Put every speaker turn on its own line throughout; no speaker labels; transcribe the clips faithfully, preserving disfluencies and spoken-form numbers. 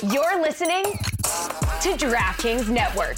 You're listening to DraftKings Network.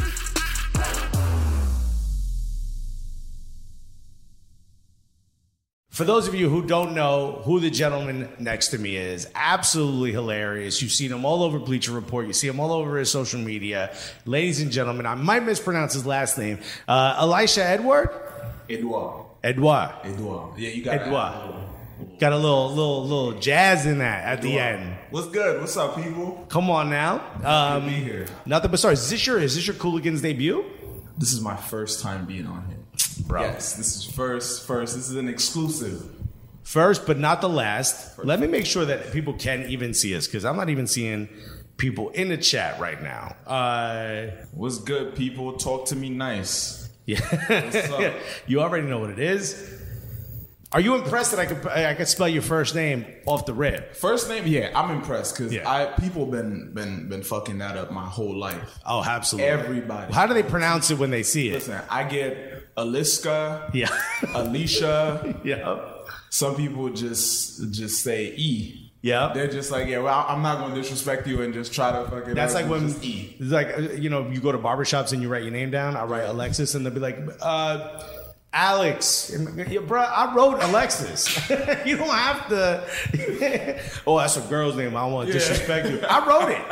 For those of you who don't know who the gentleman next to me is, absolutely hilarious. You've seen him all over Bleacher Report. You see him all over his social media. Ladies and gentlemen, I might mispronounce his last name. Uh, Elisha Edward?
Edouard.
Edouard.
Edouard. Yeah, you got
Edouard. Got a little, little, little jazz in that at the end.
What's good? What's up, people?
Come on now. Um,
Good to be here.
Nothing but sorry. Is this your, is this your Cooligans debut?
This is my first time being on here.
Bro.
Yes, this is first, first. This is an exclusive.
First, but not the last. First. Let me make sure that people can even see us, because I'm not even seeing people in the chat right now. Uh,
What's good, people? Talk to me nice.
Yeah.
What's up?
You already know what it is. Are you impressed that I could I could spell your first name off the rip?
First name, yeah, I'm impressed because
Yeah.
I people been been been fucking that up my whole life.
Oh, absolutely.
Everybody.
How do they pronounce it when they see it?
Listen, I get Aliska,
Yeah.
Alicia.
Yeah.
Some people just just say E.
Yeah.
They're just like, yeah, well, I'm not going to disrespect you and just try to fucking.
That's like when
just E.
it's like uh, you know, you go to barbershops and you write your name down. I write Alexis, and they'll be like, uh, Alex. And, yeah, bro, I wrote Alexis. You don't have to. Oh, that's a girl's name. I don't want to
Yeah.
disrespect you. I wrote it.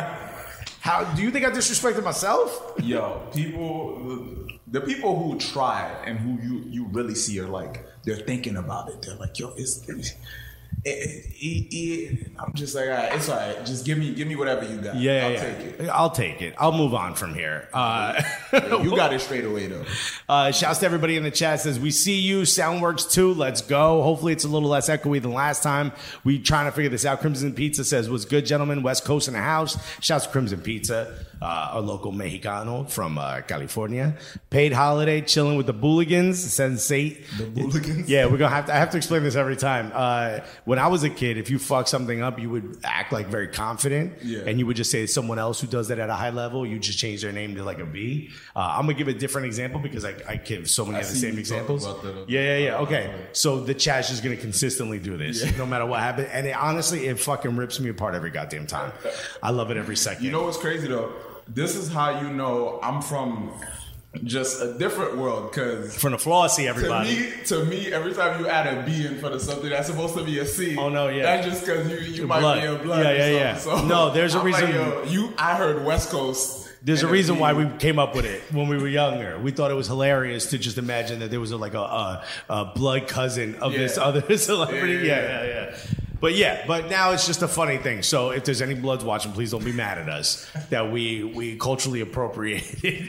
How do you think I disrespected myself?
Yo, people, the people who try and who you, you really see are like, they're thinking about it. They're like, yo, it's, it's it, it, it, I'm just like, all right, it's all right. Just give me, give me whatever you got.
Yeah,
I'll
yeah.
take it.
I'll take it. I'll move on from here. Uh,
Yeah, you got it straight away though.
Uh, shouts to everybody in the chat. Says, we see you. Soundworks two. Let's go. Hopefully it's a little less echoey than last time. We trying to figure this out. Crimson Pizza says, what's good, gentlemen? West Coast in the house. Shouts to Crimson Pizza, uh, our local Mexicano from uh, California. Paid holiday, chilling with the Booligans. Sensate.
The Booligans?
Yeah, we're gonna have to. I have to explain this every time. Uh, when I was a kid, if you fuck something up, you would act like very confident,
Yeah.
and you would just say it's someone else who does that at a high level. You just change their name to like a B. Uh, I'm gonna give a different example because I, I give so many
I
of the
see
same
you talk
examples.
about that.
Yeah, yeah, yeah. Okay, so the chat's just gonna consistently do this, no matter what happens, and it, honestly, it fucking rips me apart every goddamn time. I love it every second.
You know what's crazy though? This is how you know I'm from just a different world because
from the flossy,
to
everybody.
me, to me, every time you add a B in front of something that's supposed to be a C,
Oh, no, yeah.
that's just because you, you might
blood.
be a blood.
Yeah,
or
yeah,
something.
yeah.
So
No, there's a
I'm like,
reason-
yo, you, I heard West Coast.
There's a
and
reason
B.
why we came up with it when we were younger. We thought it was hilarious to just imagine that there was a, like a, a, a blood cousin of
Yeah.
this other celebrity.
Yeah,
Yeah,
yeah,
yeah, yeah. But yeah, but now it's just a funny thing. So if there's any Bloods watching, please don't be mad at us that we we culturally appropriated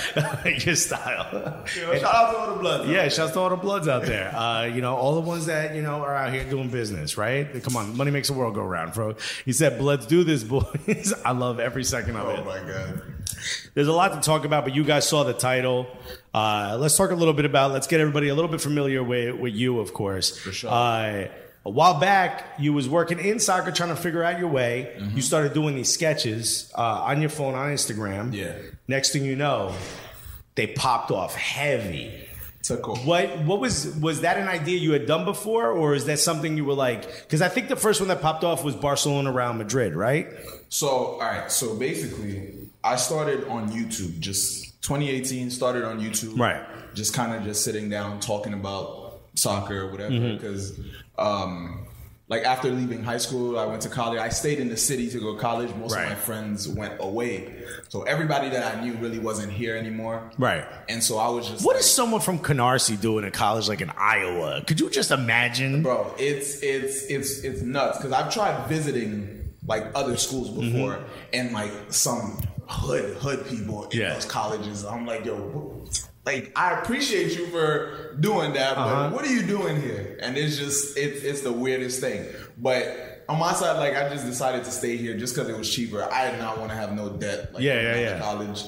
your style.
Yo, shout out to all the Bloods.
Yeah, shouts to all the Bloods out there. Uh, you know, all the ones that, you know, are out here doing business, right? Come on, money makes the world go round, bro. He said, Bloods do this, boys. I love every second of
Oh
it.
my god.
There's a lot to talk about, but you guys saw the title. Uh, let's talk a little bit about, let's get everybody a little bit familiar with, with you, of course.
For sure.
Uh, a while back, you was working in soccer, trying to figure out your way.
Mm-hmm.
You started doing these sketches uh, on your phone, on Instagram.
Yeah.
Next thing you know, they popped off heavy.
Took off.
What what was was that an idea you had done before, or is that something you were like? Because I think the first one that popped off was Barcelona, Real Madrid, right?
So, all right. So basically, I started on YouTube. Just twenty eighteen, started on YouTube.
Right.
Just kind of just sitting down, talking about soccer or whatever.
Mm-hmm.
Because, um, like after leaving high school, I went to college. I stayed in the city to go to college. Most
Right.
of my friends went away. So everybody that I knew really wasn't here anymore.
Right.
And so I was just
What
like,
is someone from Canarsie doing in college, like in Iowa? Could you just imagine?
Bro, it's it's it's it's nuts because I've tried visiting like other schools before and like some hood hood people in
Yeah.
those colleges. I'm like, yo, what- like I appreciate you for doing that, but
Uh-huh.
what are you doing here? And it's just it's it's the weirdest thing. But on my side, like I just decided to stay here just because it was cheaper. I did not want to have no debt. Like,
Yeah,
going
yeah,
back
yeah.
to college,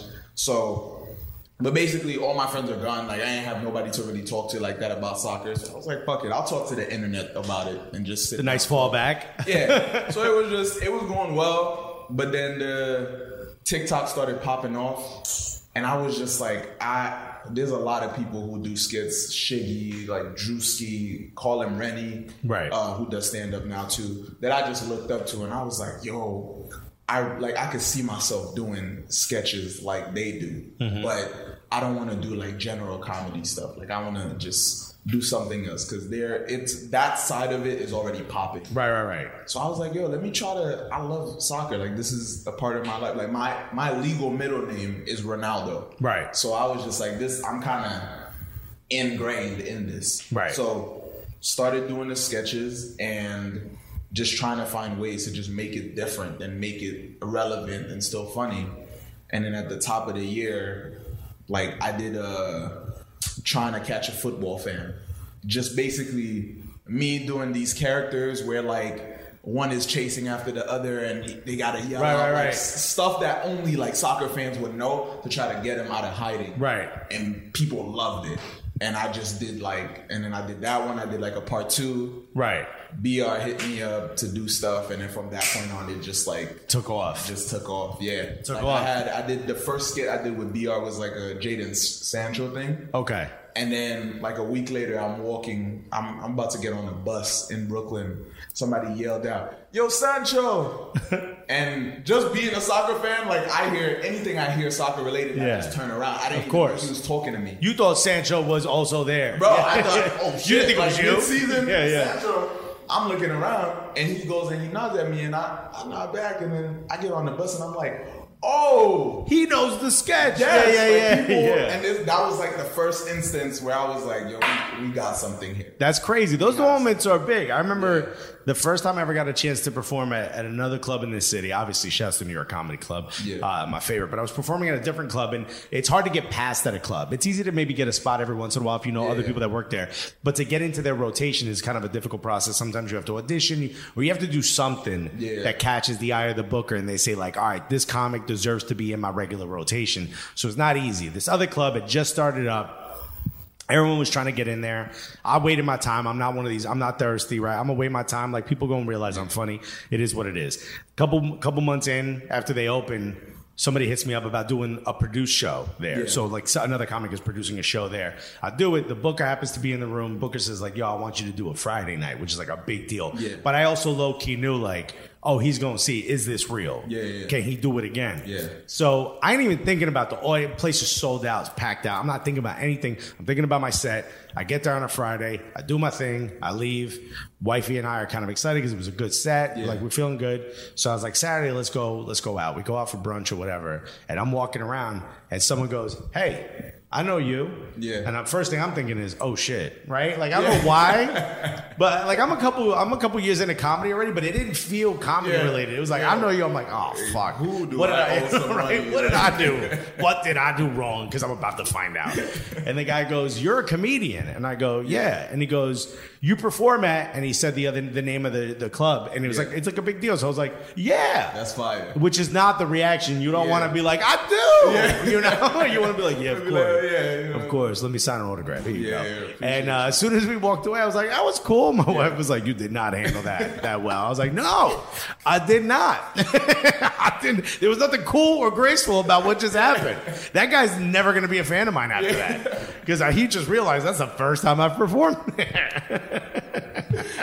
so. But basically, all my friends are gone. Like, I ain't have nobody to really talk to like that about soccer. So I was like, fuck it. I'll talk to the internet about it and just sit
The nice
down.
fallback.
Yeah. So it was just, it was going well. But then the TikTok started popping off. And I was just like, I, there's a lot of people who do skits. Shiggy, like Drewski, call him Rennie.
Right.
Uh, who does stand up now too. That I just looked up to. And I was like, yo, I like I could see myself doing sketches like they do,
Mm-hmm.
but I don't want to do like general comedy stuff. Like I want to just do something else because there, it's that side of it is already popping.
Right, right, right.
So I was like, yo, let me try to. I love soccer. Like this is a part of my life. Like my my legal middle name is Ronaldo.
Right.
So I was just like, this. I'm kind of ingrained in this.
Right.
So started doing the sketches and just trying to find ways to just make it different and make it relevant and still funny. And then at the top of the year, like I did a trying to catch a football fan. Just basically me doing these characters where like one is chasing after the other and he, they gotta yell
Right,
out
right,
like
right.
s- stuff that only like soccer fans would know to try to get him out of hiding.
Right.
And people loved it. And I just did like, and then I did that one. I did like a part two.
Right.
B R hit me up to do stuff, and then from that point on, it just like
Took off.
just took off. Yeah,
Took
like
off.
I had, I did the first skit I did with B R was like a Jaden Sancho thing.
Okay.
And then like a week later, I'm walking, I'm, I'm about to get on a bus in Brooklyn. Somebody yelled out, "Yo, Sancho!" And just being a soccer fan, like I hear anything I hear soccer related,
Yeah.
I just turn around. I didn't
Of
even
course.
know he was talking to me.
You thought Sancho was also there.
Bro, I thought, oh shit,
You didn't think it was
like,
you?
mid-season,
Yeah, yeah.
Sancho, I'm looking around, and he goes and he nods at me, and I, I nod back, and then I get on the bus, and I'm like, oh,
He knows the sketch.
yes,
yeah,
like,
yeah, yeah.
people-
yeah.
And this, that was like the first instance where I was like, yo, we, we got something here.
That's crazy. Those
Yes.
moments are big. I remember
Yeah.
the first time I ever got a chance to perform at, at another club in this city. Obviously, shouts to New York Comedy Club,
Yeah.
uh, my favorite. But I was performing at a different club, and it's hard to get past at a club. It's easy to maybe get a spot every once in a while if you know
Yeah.
other people that work there. But to get into their rotation is kind of a difficult process. Sometimes you have to audition, or you have to do something
Yeah.
that catches the eye of the booker, and they say like, all right, this comic deserves to be in my regular rotation. So it's not easy. This other club had just started up. Everyone was trying to get in there. I waited my time. I'm not one of these. I'm not thirsty, right? I'm gonna wait my time. Like people gonna realize I'm funny. It is what it is. Couple couple months in, after they open, somebody hits me up about doing a produced show there.
Yeah.
So like so another comic is producing a show there. I do it. The booker happens to be in the room. Booker says like, "Yo, I want you to do a Friday night," which is like a big deal.
Yeah.
But I also low key knew like, oh, he's gonna see, is this real?
Yeah, yeah, yeah.
Can he do it again?
Yeah.
So I ain't even thinking about the oil. Place is sold out. It's packed out. I'm not thinking about anything. I'm thinking about my set. I get there on a Friday. I do my thing. I leave. Wifey and I are kind of excited because it was a good set.
Yeah.
Like we're feeling good. So I was like, Saturday, let's go. Let's go out. We go out for brunch or whatever. And I'm walking around, and someone goes, "Hey, I know you."
Yeah.
And the first thing I'm thinking is, "Oh shit!" Right? Like I don't know why, but like I'm a couple. I'm a couple years into comedy already, but it didn't feel comedy
Yeah.
related. It was like
Yeah.
I know you. I'm like, oh fuck.
Who do
what did
I
I,
owe some
right?
money?
What did I do? What did I do wrong? Because I'm about to find out. And the guy goes, "You're a comedian," and I go, "Yeah." And he goes, "You perform at," and he said the other the name of the, the club, and it was
Yeah.
like it's like a big deal. So I was like, "Yeah."
That's fire.
Which is not the reaction. You don't
Yeah.
want to be like, "I do." You know, you want to be like, "Yeah, of
Be
course,
like, yeah, you know.
of course." Let me sign an autograph. Here you
Yeah,
go.
yeah, appreciate
and uh, as soon as we walked away, I was like, "That was cool." My wife was like, "You did not handle that that well." I was like, "No, I did not. I didn't. There was nothing cool or graceful about what just happened." That guy's never going to be a fan of mine after that because he just realized that's the first time I've performed there.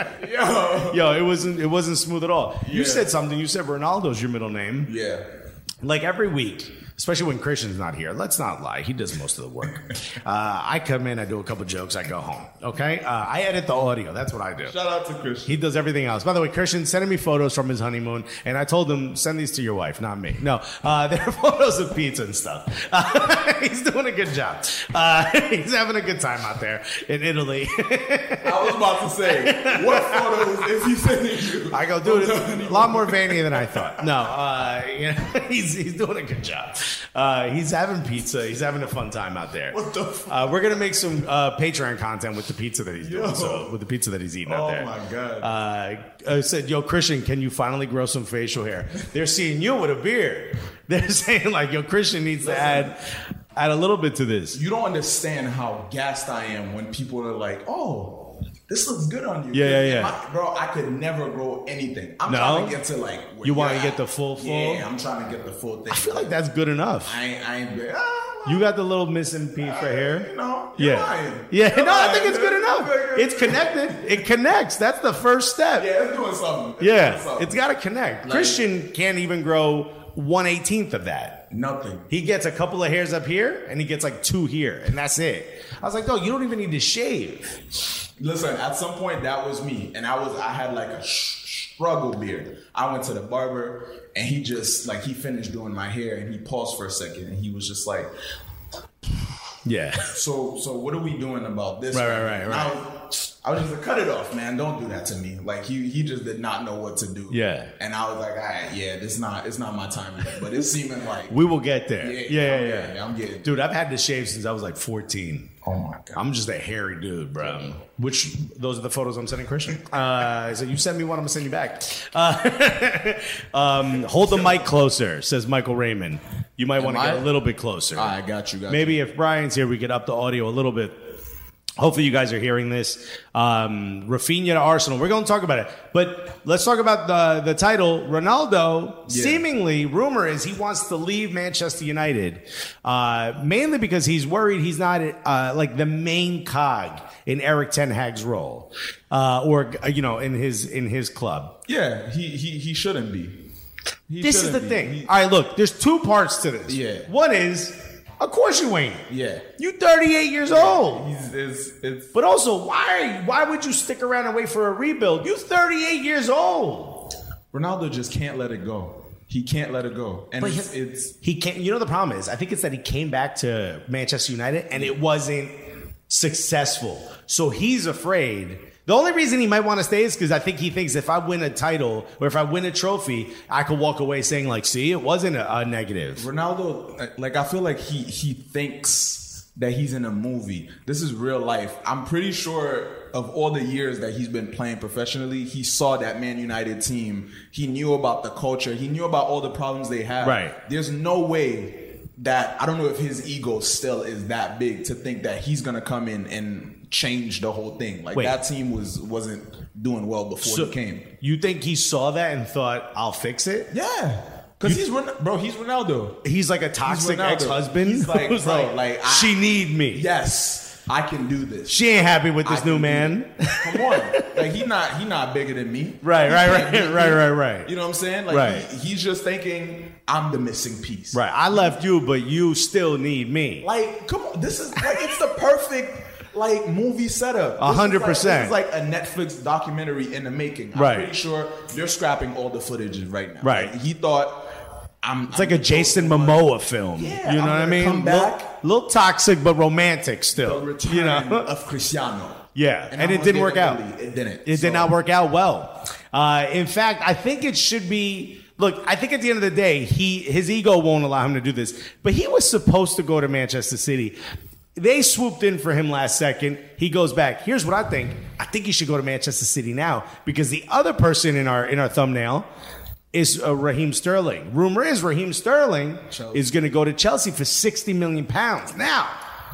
Yo.
Yo, it wasn't it wasn't smooth at all. You
Yeah.
said something. You said Ronaldo's your middle name.
Yeah.
Like every week, especially when Christian's not here. Let's not lie. He does most of the work. Uh, I come in, I do a couple jokes, I go home. Okay? Uh, I edit the audio. That's what I do.
Shout out to Christian.
He does everything else. By the way, Christian sending me photos from his honeymoon, and I told him, send these to your wife, not me. No, uh, they're photos of pizza and stuff. Uh, he's doing a good job. Uh, he's having a good time out there in Italy.
I was about to say, what photos is he sending you?
I go, dude, it's a lot more veiny than I thought. No, uh, you know, he's he's doing a good job. Uh, he's having pizza. He's having a fun time out there.
What the f-
Uh, we're gonna make some uh, Patreon content with the pizza that he's doing.
Yo.
So with the pizza that he's eating out
Oh
there.
my God.
Uh, I said, yo, Christian, can you finally grow some facial hair? They're seeing you with a beard. They're saying like, yo, Christian needs to add add a little bit to this.
You don't understand how gassed I am when people are like, oh, this looks good on you.
Yeah, yeah, yeah.
My- bro, I could never grow anything. I'm
No?
trying to get to like... where
You wanna
you're
get
at.
the full, full?
Yeah, I'm trying to get the full thing.
I feel like that's good enough.
I ain't, I ain't, ah,
You got the little missing piece right here.
You know, you're
Yeah.
lying.
Yeah.
You're
No, I
lying.
think it's good enough. It's connected. It connects. That's the first step.
Yeah, it's doing something. It's
Yeah.
doing something.
It's got to connect.
Like-
Christian can't even grow one eighteenth of that.
Nothing.
He gets a couple of hairs up here, and he gets like two here, and that's it. I was like, no, you don't even need to shave.
Listen, at some point that was me, and I was I had like a sh- struggle beard. I went to the barber, and he just like he finished doing my hair, and he paused for a second, and he was just like,
Yeah.
"So, so what are we doing about this?"
Right, right, right,
And
right.
I was, I was just like, "Cut it off, man! Don't do that to me." Like he he just did not know what to do.
Yeah.
and I was like, "All right, yeah, this not it's not my time yet," but it's seeming like
We will get there.
Yeah,
Yeah, yeah,
I'm
yeah.
getting- I'm getting-
Dude, I've had this shave since I was like fourteen.
oh my god.
I'm just a hairy dude, bro. Which, those are the photos I'm sending Christian. Uh, so you send me one, I'm going to send you back. Uh, um, hold the mic closer, says Michael Raymond. You might want to
I?
get a little bit closer.
All right, got you, got
Maybe if Brian's here, we could up the audio a little bit. Hopefully you guys are hearing this. Um, Rafinha to Arsenal. We're going to talk about it. But let's talk about the, the title. Ronaldo,
Yeah.
seemingly, rumor is he wants to leave Manchester United. Uh, mainly because he's worried he's not uh, like the main cog in Eric Ten Hag's role. Uh, or, uh, you know, in his in his club.
Yeah, he he he shouldn't be. He
This is the
shouldn't be.
thing.
He-
All right, look, there's two parts to this.
Yeah.
One is, of course you ain't.
yeah.
You thirty-eight years old.
He's it's, it's
But also, why are you, why would you stick around and wait for a rebuild? You thirty-eight years old.
Ronaldo just can't let it go. He can't let it go, and
But
it's,
he-
it's
He can't. You know the problem is, I think it's that he came back to Manchester United and it wasn't successful. So he's afraid. The only reason he might want to stay is because I think he thinks if I win a title or if I win a trophy, I could walk away saying like, "See, it wasn't a, a negative."
Ronaldo. Like I feel like he he thinks that he's in a movie. This is real life. I'm pretty sure of all the years that he's been playing professionally, he saw that Man United team. He knew about the culture. He knew about all the problems they have.
Right.
There's no way that I don't know if his ego still is that big to think that he's gonna come in and change the whole thing. Like
Wait.
that team was wasn't doing well before
So
he came.
you think he saw that and thought, "I'll fix it"?
Yeah, because he's Ron- bro. He's Ronaldo.
He's like a toxic
Ronaldo.
ex-husband
He's like,
who's
bro,
like,
like, I-
"She need me."
Yes, I can do this.
She ain't happy with this
I
new
can do
man.
it. Come on, like he not he not bigger than me.
Right,
He
right,
can't
right,
beat me.
right, right, right.
You know what I'm saying? Like
Right.
he, he's just thinking I'm the missing piece.
Right. I left you, but you still need me.
Like, come on, this is like it's the perfect like movie setup.
A hundred
This is
percent.
like- This is like a Netflix documentary in the making. I'm
Right.
pretty sure they're scrapping all the footages right now.
Right.
Like, he thought I'm.
It's like a Jason Momoa film.
Yeah,
you know
I'm
what I
gonna
mean?
come
Little-
back.
Little, toxic, but romantic
the
still.
return
You know?
of Cristiano.
Yeah, and,
I
it
was
didn't work
getting
out.
bullied. It didn't.
It
So-
did not work out well. Uh, in fact, I think it should be. Look, I think at the end of the day, he his ego won't allow him to do this. But he was supposed to go to Manchester City. They swooped in for him last second. He goes back. Here's what I think. I think he should go to Manchester City now because the other person in our in our thumbnail is uh, Raheem Sterling. Rumor is Raheem Sterling
Chelsea.
is going to go to Chelsea for sixty million pounds. Now,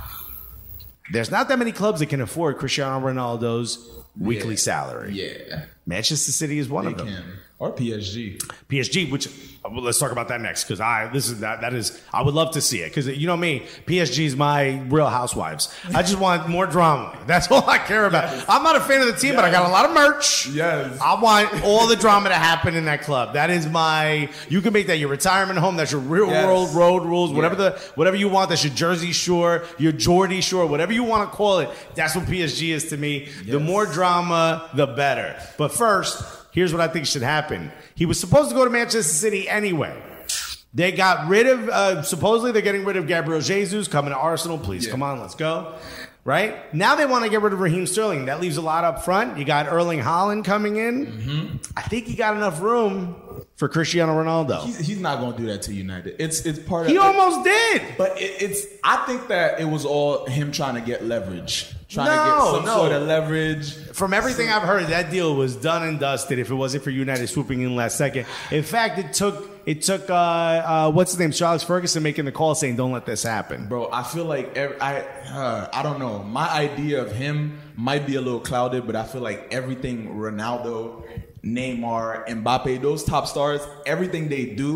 there's not that many clubs that can afford Cristiano Ronaldo's weekly
Yeah.
salary.
Yeah,
Manchester City is one
they
of them.
can. Or P S G.
P S G, which well, let's talk about that next because I this is that that is I would love to see it because you know me, P S G is my Real Housewives. I just want more drama. That's all I care about. I'm not a fan of the team, but I got a lot of merch.
Yes.
I want all the drama to happen in that club. That is my. You can make that your retirement home. That's your real
Yes.
world road rules. Whatever
Yeah.
the whatever you want. That's your Jersey Shore, your Geordie Shore, whatever you want to call it. That's what P S G is to me. The
Yes.
more drama, the better. But first, here's what I think should happen. He was supposed to go to Manchester City anyway. They got rid of, uh, supposedly they're getting rid of Gabriel Jesus, coming to Arsenal. Please,
Yeah.
come on, let's go. Right? Now they want to get rid of Raheem Sterling. That leaves a lot up front. You got Erling Haaland coming in.
Mm-hmm.
I think you got enough room for Cristiano Ronaldo.
He's, he's not going to do that to United. It's it's part
He
of.
almost did.
But it, it's. I think that it was all him trying to get leverage, trying to
No,
get some
no.
sort of leverage.
From everything I've heard, that deal was done and dusted if it wasn't for United swooping in last second. In fact, it took it took uh, uh, what's his name, Charles Ferguson, making the call saying, "Don't let this happen."
Bro, I feel like every, I uh, I don't know. My idea of him might be a little clouded, but I feel like everything Ronaldo, Neymar, Mbappe, those top stars, everything they do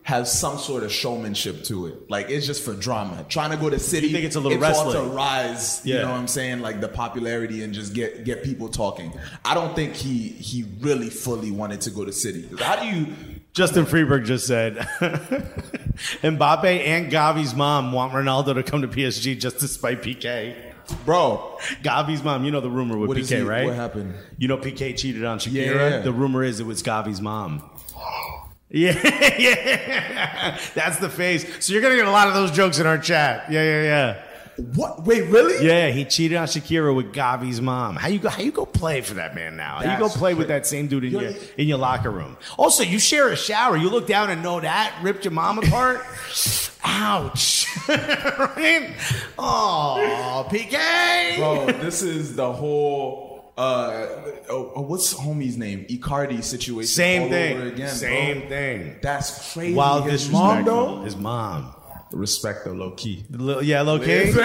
has some sort of showmanship to it. Like, it's just for drama. Trying to go to city.
You think it's a little
it's all
wrestling?
to rise,
Yeah.
you know what I'm saying? Like, the popularity and just get get people talking. I don't think he he really fully wanted to go to city. How do you...
Justin Freeberg just said, Mbappe and Gavi's mom want Ronaldo to come to P S G just to spite P K.
Bro,
Gavi's mom, you know the rumor with
what
P
is
K,
he-
right?
What happened?
You know P K cheated on Shakira?
Yeah.
The rumor is it was Gavi's mom. Yeah, yeah. That's the face. So you're going to get a lot of those jokes in our chat. Yeah, yeah, yeah.
What? Wait, really?
Yeah, he cheated on Shakira with Gavi's mom. How you go? How you go play for that man now? How you go
That's
play with
crazy.
that same dude in
Yo,
your in your locker room? Also, you share a shower. You look down and know that ripped your mom apart. Ouch! Right? Oh, P K.
Bro, this is the whole uh oh, oh, what's homie's name? Icardi situation.
Same
all
thing.
Over again,
Same
bro.
thing.
That's crazy.
Wild
His mom
disrespectful.
though.
His mom.
Respect the low key.
The little- yeah, low key.
It's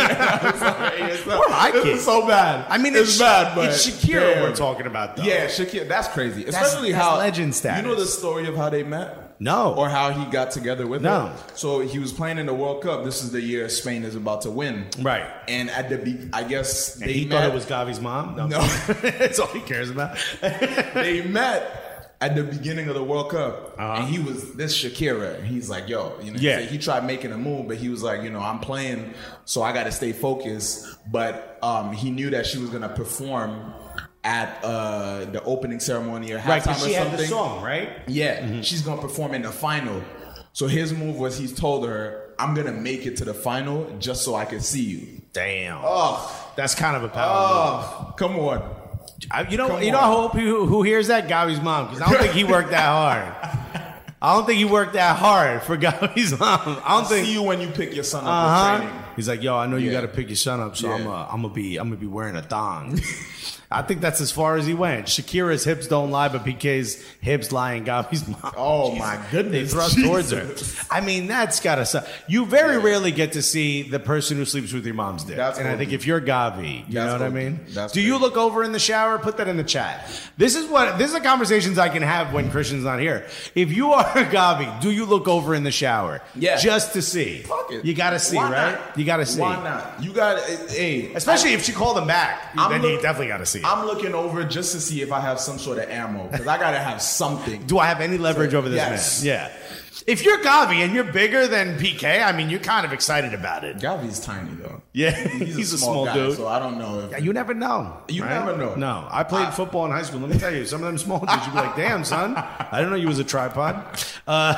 I can't.
so bad.
I mean,
it's,
it's,
bad, but
it's Shakira
damn.
we're talking about, though.
Yeah, Shakira. That's crazy. Especially
that's
how
legend status.
You know the story of how they met?
No.
Or how he got together with
No.
her? So he was playing in the World Cup. This is the year Spain is about to win.
Right.
And at the be- I guess
And
they
he
met.
thought it was Gavi's mom?
No.
That's all he cares about.
They met at the beginning of the World Cup,
Uh-huh.
and he was this Shakira. And he's like, "Yo, you know,
Yeah.
he tried making a move, but he was like, you know, I'm playing, so I got to stay focused." But um, he knew that she was gonna perform at uh, the opening ceremony or halftime
Right, because
or
she
something.
had the song, right?
Yeah, she's gonna perform in the final. So his move was he's told her, "I'm gonna make it to the final just so I can see you."
Damn.
Oh,
That's kind of a power move.
oh, come on.
I, you know,
Come
you know,
on.
I hope who, who hears that Gavi's mom, because I don't think he worked that hard. I don't think he worked that hard for Gavi's mom. I don't
I'll
think.
see you when you pick your son up
Uh
for training.
huh. He's like, yo, I know you
Yeah.
got to pick your son up, so
Yeah.
I'm, uh, I'm gonna be, I'm gonna be wearing a thong. I think that's as far as he went. Shakira's hips don't lie, but P K's hips lie in Gavi's mom.
Oh my
They
goodness!
thrust towards her.
Jesus.
I mean, that's gotta suck. You very rarely get to see the person who sleeps with your mom's dick.
That's
and I
O D.
think if you're Gavi, you
That's
know what I
O D.
mean?
That's
Do you
crazy.
look over in the shower? Put that in the chat. This is what this is the conversations I can have when Christian's not here. If you are Gavi, do you look over in the shower?
Yeah.
Just to see.
Fuck it.
You gotta see,
Why
right?
not?
You gotta see.
Why not? You got hey,
Especially if she called him back,
I'm
then you
look-
definitely gotta see it.
I'm looking over just to see if I have some sort of ammo because I gotta have something.
Do I have any leverage over this
Yes.
man? Yeah. If you're Gavi and you're bigger than P K, I mean, you're kind of excited about it.
Gavi's tiny though.
Yeah,
He's,
he's,
a,
a
small,
small,
guy,
dude.
so I don't know if
Yeah, you never know.
You
right?
never know.
No, I played
I-
football in high school. Let me tell you, some of them small dudes, you'd be like, "Damn, son, I didn't know you was a tripod." Uh,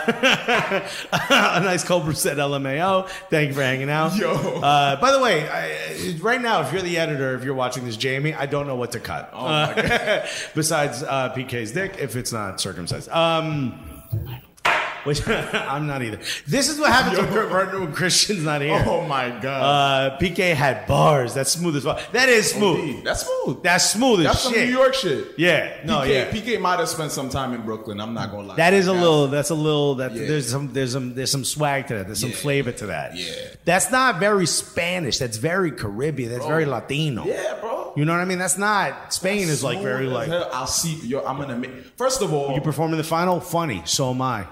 a nice Cobra said L M A O. Thank you for hanging out.
Yo.
Uh, by the way, I, right now, if you're the editor, if you're watching this, Jamie, I don't know what to cut.
Oh my
Uh, besides uh, P K's dick, if it's not circumcised. Um, which I'm not either. This is what happens when, when Christian's not here.
Oh my god.
Uh, P K had bars. That's smooth as fuck. That is smooth.
Indeed. That's smooth.
That's smooth as
That's some
shit.
New York shit.
Yeah. No.
P K,
yeah.
P K might have spent some time in Brooklyn. I'm not gonna lie.
That is a
Like,
little. That's a little. That
Yeah.
there's some. There's some. There's some swag to that. There's some
Yeah.
flavor to that.
Yeah.
That's not very Spanish. That's very Caribbean. That's very Latino.
Yeah, bro.
You know what I mean? That's not. Spain is like
Smooth
very
as
like.
hell. I'll see. Yo, I'm gonna make. First of all,
You perform in the final. Funny. So am I.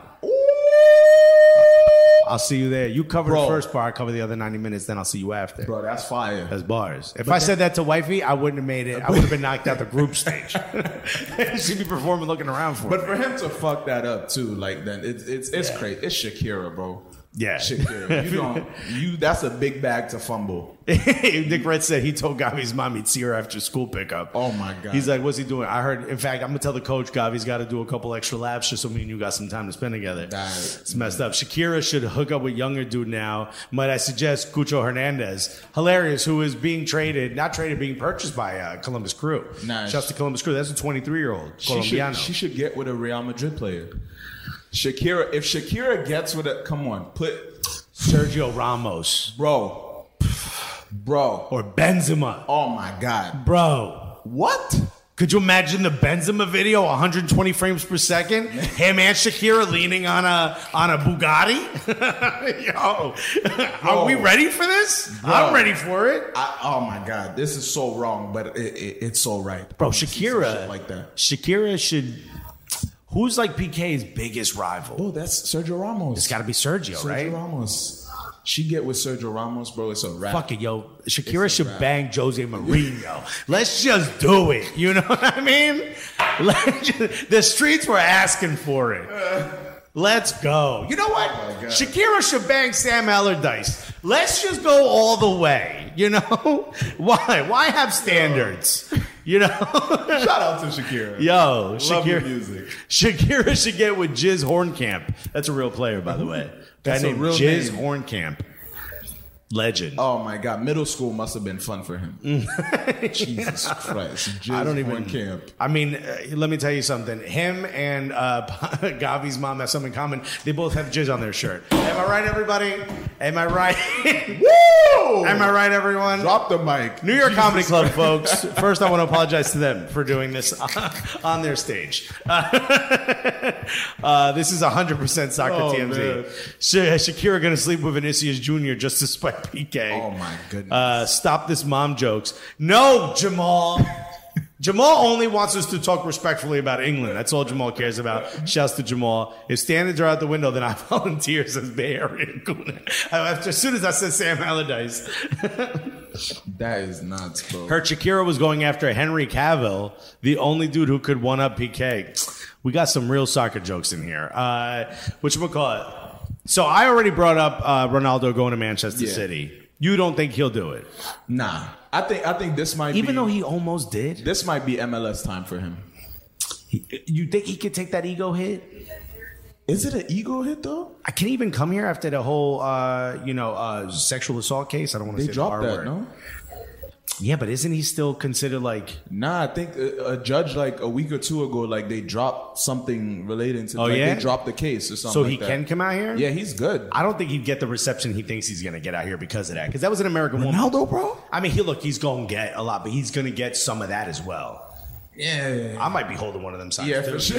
I'll see you there. You cover
Bro.
the first part. I cover the other ninety minutes. Then I'll see you after.
bro, that's fire.
As bars. If I said that to wifey, I wouldn't have made it. I would have been knocked out the group stage. She'd be performing, looking around for
But
it.
for him to fuck that up too, like then it's it's it's crazy. It's Shakira, bro.
Yeah.
Shakira. You don't. You. That's a big bag to fumble.
Nick Red said he told Gavi's mom he'd see her after school pickup.
Oh my god.
He's like, what's he doing? I heard, in fact, I'm going to tell the coach Gavi's got to do a couple extra laps just so me and you got some time to spend together.
That-
It's messed up. Shakira should hook up with younger dude now. Might I suggest Cucho Hernandez? Hilarious, who is being traded, not traded, being purchased by uh, Columbus Crew.
Nice.
Shouts to Columbus Crew. That's a twenty-three-year-old
she should,
Colombiano.
she should get with a Real Madrid player. Shakira. If Shakira gets with a, come on, put,
Sergio Ramos.
bro, bro.
Or Benzema.
Oh my god.
Bro.
What?
Could you imagine the Benzema video, one hundred twenty frames per second? Him and Shakira leaning on a on a Bugatti? Yo, are we ready for this?
Bro.
I'm ready for it.
I, oh my god, this is so wrong, but it, it, it's so right.
Bro,
I wanna see some
Shakira,
shit like that.
Shakira should. Who's like P K's biggest rival?
Oh, that's Sergio Ramos.
It's got to be Sergio,
Sergio
right?
Ramos. She get with Sergio Ramos, bro. It's a wrap.
Fuck it, yo. Shakira should
wrap.
bang Jose Mourinho. Let's just do it. You know what I mean? Let's just, the streets were asking for it. Let's go. You know what?
Oh my God.
Shakira should bang Sam Allardyce. Let's just go all the way. You know? Why? Why have standards? You know?
Shout out to Shakira.
Yo,
Love
Shakira.
your music.
Shakira should get with Jiz Hornkamp. That's a real player, by the way. Guy
That's a
named
real
Jiz
name.
Hornkamp. Legend.
Oh my God, middle school must have been fun for him. Jesus Christ. Jizz
I don't even
camp.
I mean, uh, let me tell you something. Him and uh, Gavi's mom have something in common. They both have jizz on their shirt. Am I right, everybody? Am I right?
Woo!
Am I right, everyone?
Drop the mic.
New York
Jesus
Comedy Club,
Christ.
folks. First, I want to apologize to them for doing this on their stage. Uh, this is one hundred percent Soccer
Oh,
T M Z.
man.
Sha- Shakira going to sleep with Vinicius Junior just to spite P K.
Oh, my goodness.
Uh, stop this mom jokes. No, Jamal. Jamal only wants us to talk respectfully about England. That's all Jamal cares about. Shouts to Jamal. If standards are out the window, then I volunteer, says Bay Area Guna. After, as soon as I said Sam Allardyce.
That is nuts, bro.
Heard Shakira was going after Henry Cavill, the only dude who could one-up P K. We got some real soccer jokes in here. Uh, whatchamacallit? So I already brought up uh, Ronaldo going to Manchester
Yeah.
City. You don't think he'll do it?
Nah. I think I think this might
Even
be
though he almost did?
this might be M L S time for him.
You think he could take that ego hit?
Is it an ego hit though?
I can't even come here after the whole, uh, you know, uh, sexual assault case. I don't want to
They
say
dropped
the R
that,
word.
no?
Yeah, but isn't he still considered like?
Nah, I think a, a judge like a week or two ago, like they dropped something relating to.
Oh,
like,
yeah?
they dropped the case or something.
So
like
he
that.
can come out here?
Yeah, he's good.
I don't think he'd get the reception he thinks he's going to get out here because of that. Because that was an American woman.
Ronaldo, bro.
I mean, he look, he's going to get a lot, but he's going to get some of that as well.
Yeah.
I might be holding one of them signs
Yeah,
too.
for sure.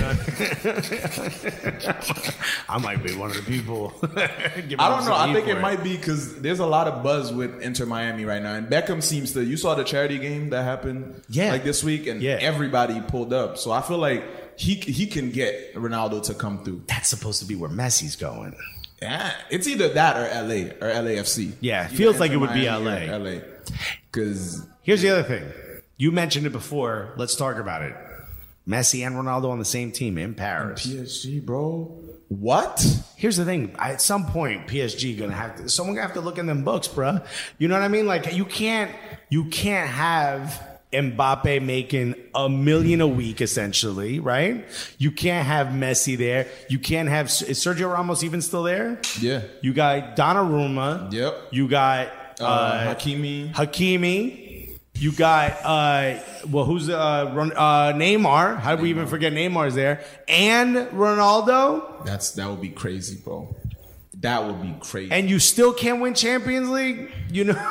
I might be one of the people. giving
I
him
don't
some
know. I
heat
think
for
it might be because there's a lot of buzz with Inter Miami right now, and Beckham seems to. You saw the charity game that happened,
Yeah.
like this week, and
Yeah.
everybody pulled up. So I feel like he he can get Ronaldo to come through.
That's supposed to be where Messi's going.
Yeah, it's either that or L A or L A F C.
Yeah,
Either
feels like
Inter
it would be
Miami
L A.
or L A. Because
Here's the other thing. You mentioned it before. Let's talk about it. Messi and Ronaldo on the same team in Paris.
P S G, bro. What?
Here's the thing. At some point, P S G gonna have to. Someone gonna have to look in them books, bruh. You know what I mean? Like you can't. You can't have Mbappe making a million a week, essentially, right? You can't have Messi there. You can't have. Is Sergio Ramos even still there?
Yeah.
You got Donnarumma.
Yep.
You got uh,
Uh, Hakimi.
Hakimi. You got uh, well, who's uh, Ron- uh, Neymar? How did we even forget Neymar's there? And Ronaldo.
That's that would be crazy, bro. That would be crazy.
And you still can't win Champions League? You know?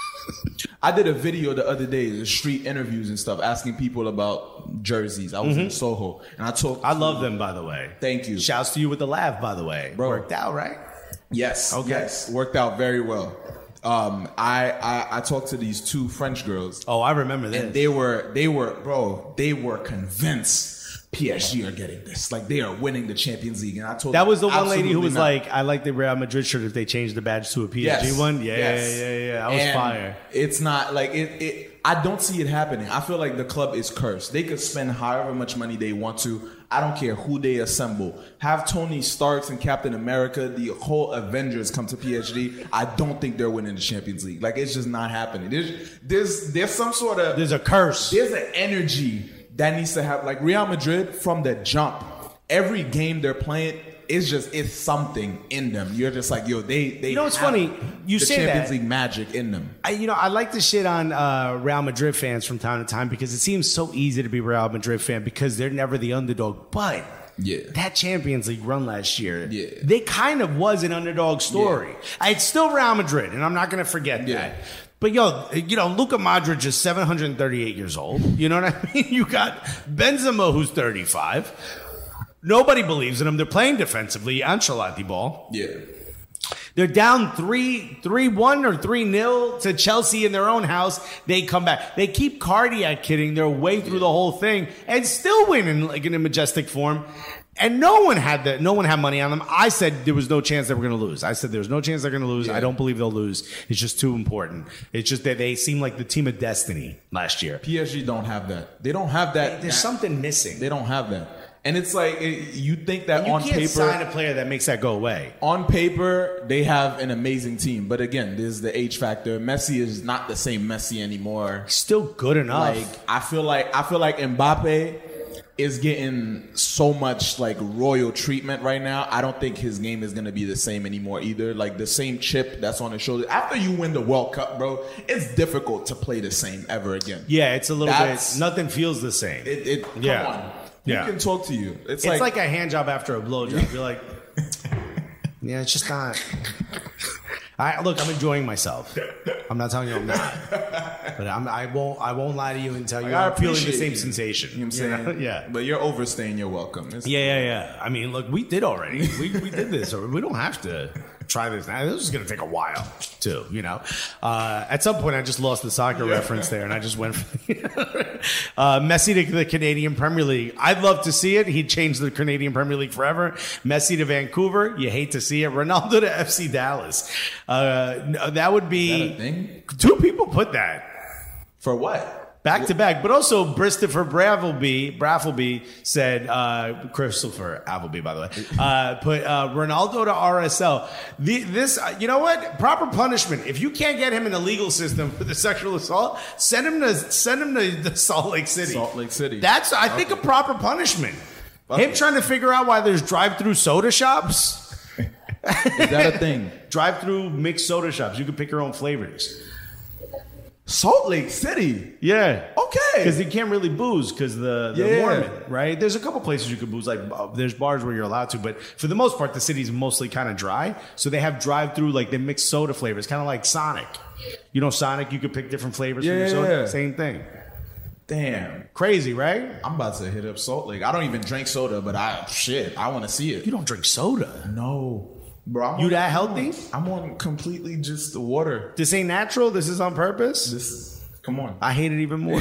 I did a video the other day, the street interviews and stuff, asking people about jerseys. I was in Soho, and I talked.
Mm-hmm. I love them, by the way.
Thank you.
Shouts to you with the laugh, by the way.
Bro.
Worked out, right?
Yes.
Okay.
Yes. Worked out very well. Um, I, I I talked to these two French girls,
Oh, I remember this.
and they were they were bro, they were convinced P S G are getting this. Like they are winning the Champions League. And I told
that
them,
was the one lady who
absolutely
was
not.
like, I like the Real Madrid shirt if they changed the badge to a P S G
Yes.
one. Yeah,
Yes.
yeah, yeah, yeah. That was
And
fire.
It's not like it, it. I don't see it happening. I feel like the club is cursed. They could spend however much money they want to. I don't care who they assemble. Have Tony Starks and Captain America, the whole Avengers come to P S G. I don't think they're winning the Champions League. Like it's just not happening. There's there's there's some sort of
There's a curse.
there's an energy that needs to have, like Real Madrid from the jump. Every game they're playing, it's just it's something in them. You're just like, yo, they they.
You know what's
have
funny? You
the
say
Champions
that.
League magic in them.
I, you know, I like to shit on uh, Real Madrid fans from time to time because it seems so easy to be a Real Madrid fan because they're never the underdog. But
Yeah.
that Champions League run last year,
Yeah.
they kind of was an underdog story. It's still Real Madrid, and I'm not going to forget
Yeah.
that. But yo, you know, Luka Modric is seven hundred thirty-eight years old. You know what I mean? You got Benzema, who's thirty-five. Nobody believes in him. They're playing defensively, Ancelotti ball.
Yeah.
They're down three, three, one or three nil to Chelsea in their own house. They come back. They keep cardiac kidding their way through the whole thing and still winning like in a majestic form. And no one had that. No one had money on them. I said there was no chance they were going to lose. I said there's no chance they're going to lose.
Yeah.
I don't believe they'll lose. It's just too important. It's just that they seem like the team of destiny last year.
P S G don't have that. They don't have that.
There's something missing.
They don't have that. And it's like it, you think that
And you
on
can't
paper,
sign a player that makes that go away.
on paper they have an amazing team, but again, there's the age factor. Messi is not the same Messi anymore.
Still good enough.
Like I feel like I feel like Mbappe is getting so much like royal treatment right now. I don't think his game is gonna be the same anymore either. Like the same chip that's on his shoulder. After you win the World Cup, bro, it's difficult to play the same ever again.
yeah, it's a little
That's-
bit. Nothing feels the same.
It, it come
Yeah.
on. Who
Yeah.
can talk to you? It's,
It's
like,
like, a hand job after a blowjob. You're like, yeah, it's just not. I look, I'm enjoying myself. I'm not telling you I'm not, but I'm, I won't. I won't lie to you and tell you
Like, I
I'm feeling the
appreciate
same
you.
sensation.
You know what I'm saying?
Yeah.
But you're overstaying your welcome. It's-
Yeah, yeah, yeah. I mean, look, we did already. We, we did this. We don't have to try this now. This is going to take a while, too, you know. Uh, at some point, I just lost the soccer reference there, and I just went for uh, Messi to the Canadian Premier League. I'd love to see it. He'd change the Canadian Premier League forever. Messi to Vancouver. You hate to see it. Ronaldo to F C Dallas. Uh, no, that would be...
Is that a thing?
Two people put that.
For what?
Back to back, but also Christopher Bravelby, Bravelby said, uh, Christopher Appleby, by the way, uh, put uh, Ronaldo to R S L. The, this, uh, you know what? Proper punishment. If you can't get him in the legal system for the sexual assault, send him to send him to the Salt Lake City.
Salt Lake City.
That's, I think, a proper punishment.
Okay.
Him trying to figure out why there's drive-through soda shops.
Is that a thing?
Drive-through mixed soda shops. You can pick your own flavors.
Salt Lake City.
Yeah.
Okay.
Because you can't really booze because the, the
Yeah.
Mormon, right? There's a couple places you could booze. Like uh, there's bars where you're allowed to, but for the most part, the city's mostly kind of dry. So they have drive-through, like they mix soda flavors, kind of like Sonic. You know, Sonic, you could pick different flavors from your soda.
Yeah.
Same thing.
Damn.
Crazy, right?
I'm about to hit up Salt Lake. I don't even drink soda, but I shit, I want to see it.
You don't drink soda.
No. Bro, I'm
You
on-
that healthy?
I'm on completely just the water.
This ain't natural. This is on purpose.
This is come on.
I hate it even more.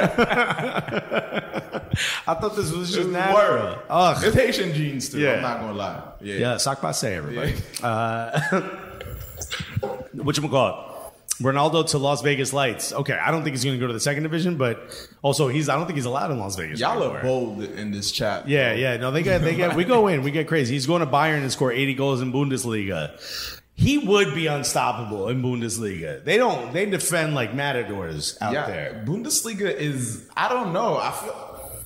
I thought this was just
It's
natural.
word.
Ugh.
It's Haitian genes too.
Yeah.
I'm not gonna lie. Yeah.
Yeah, sock passe, everybody. Uh, whatchamacallit? Ronaldo to Las Vegas Lights. Okay, I don't think he's going to go to the second division, but also he's. I don't think he's allowed in Las Vegas.
Y'all
anymore.
are bold in this chat.
Yeah, yeah. No, they get. They get. We go in. We get crazy. He's going to Bayern and score eighty goals in Bundesliga. He would be unstoppable in Bundesliga. They don't. They defend like matadors out
Yeah.
there.
Bundesliga is. I don't know. I feel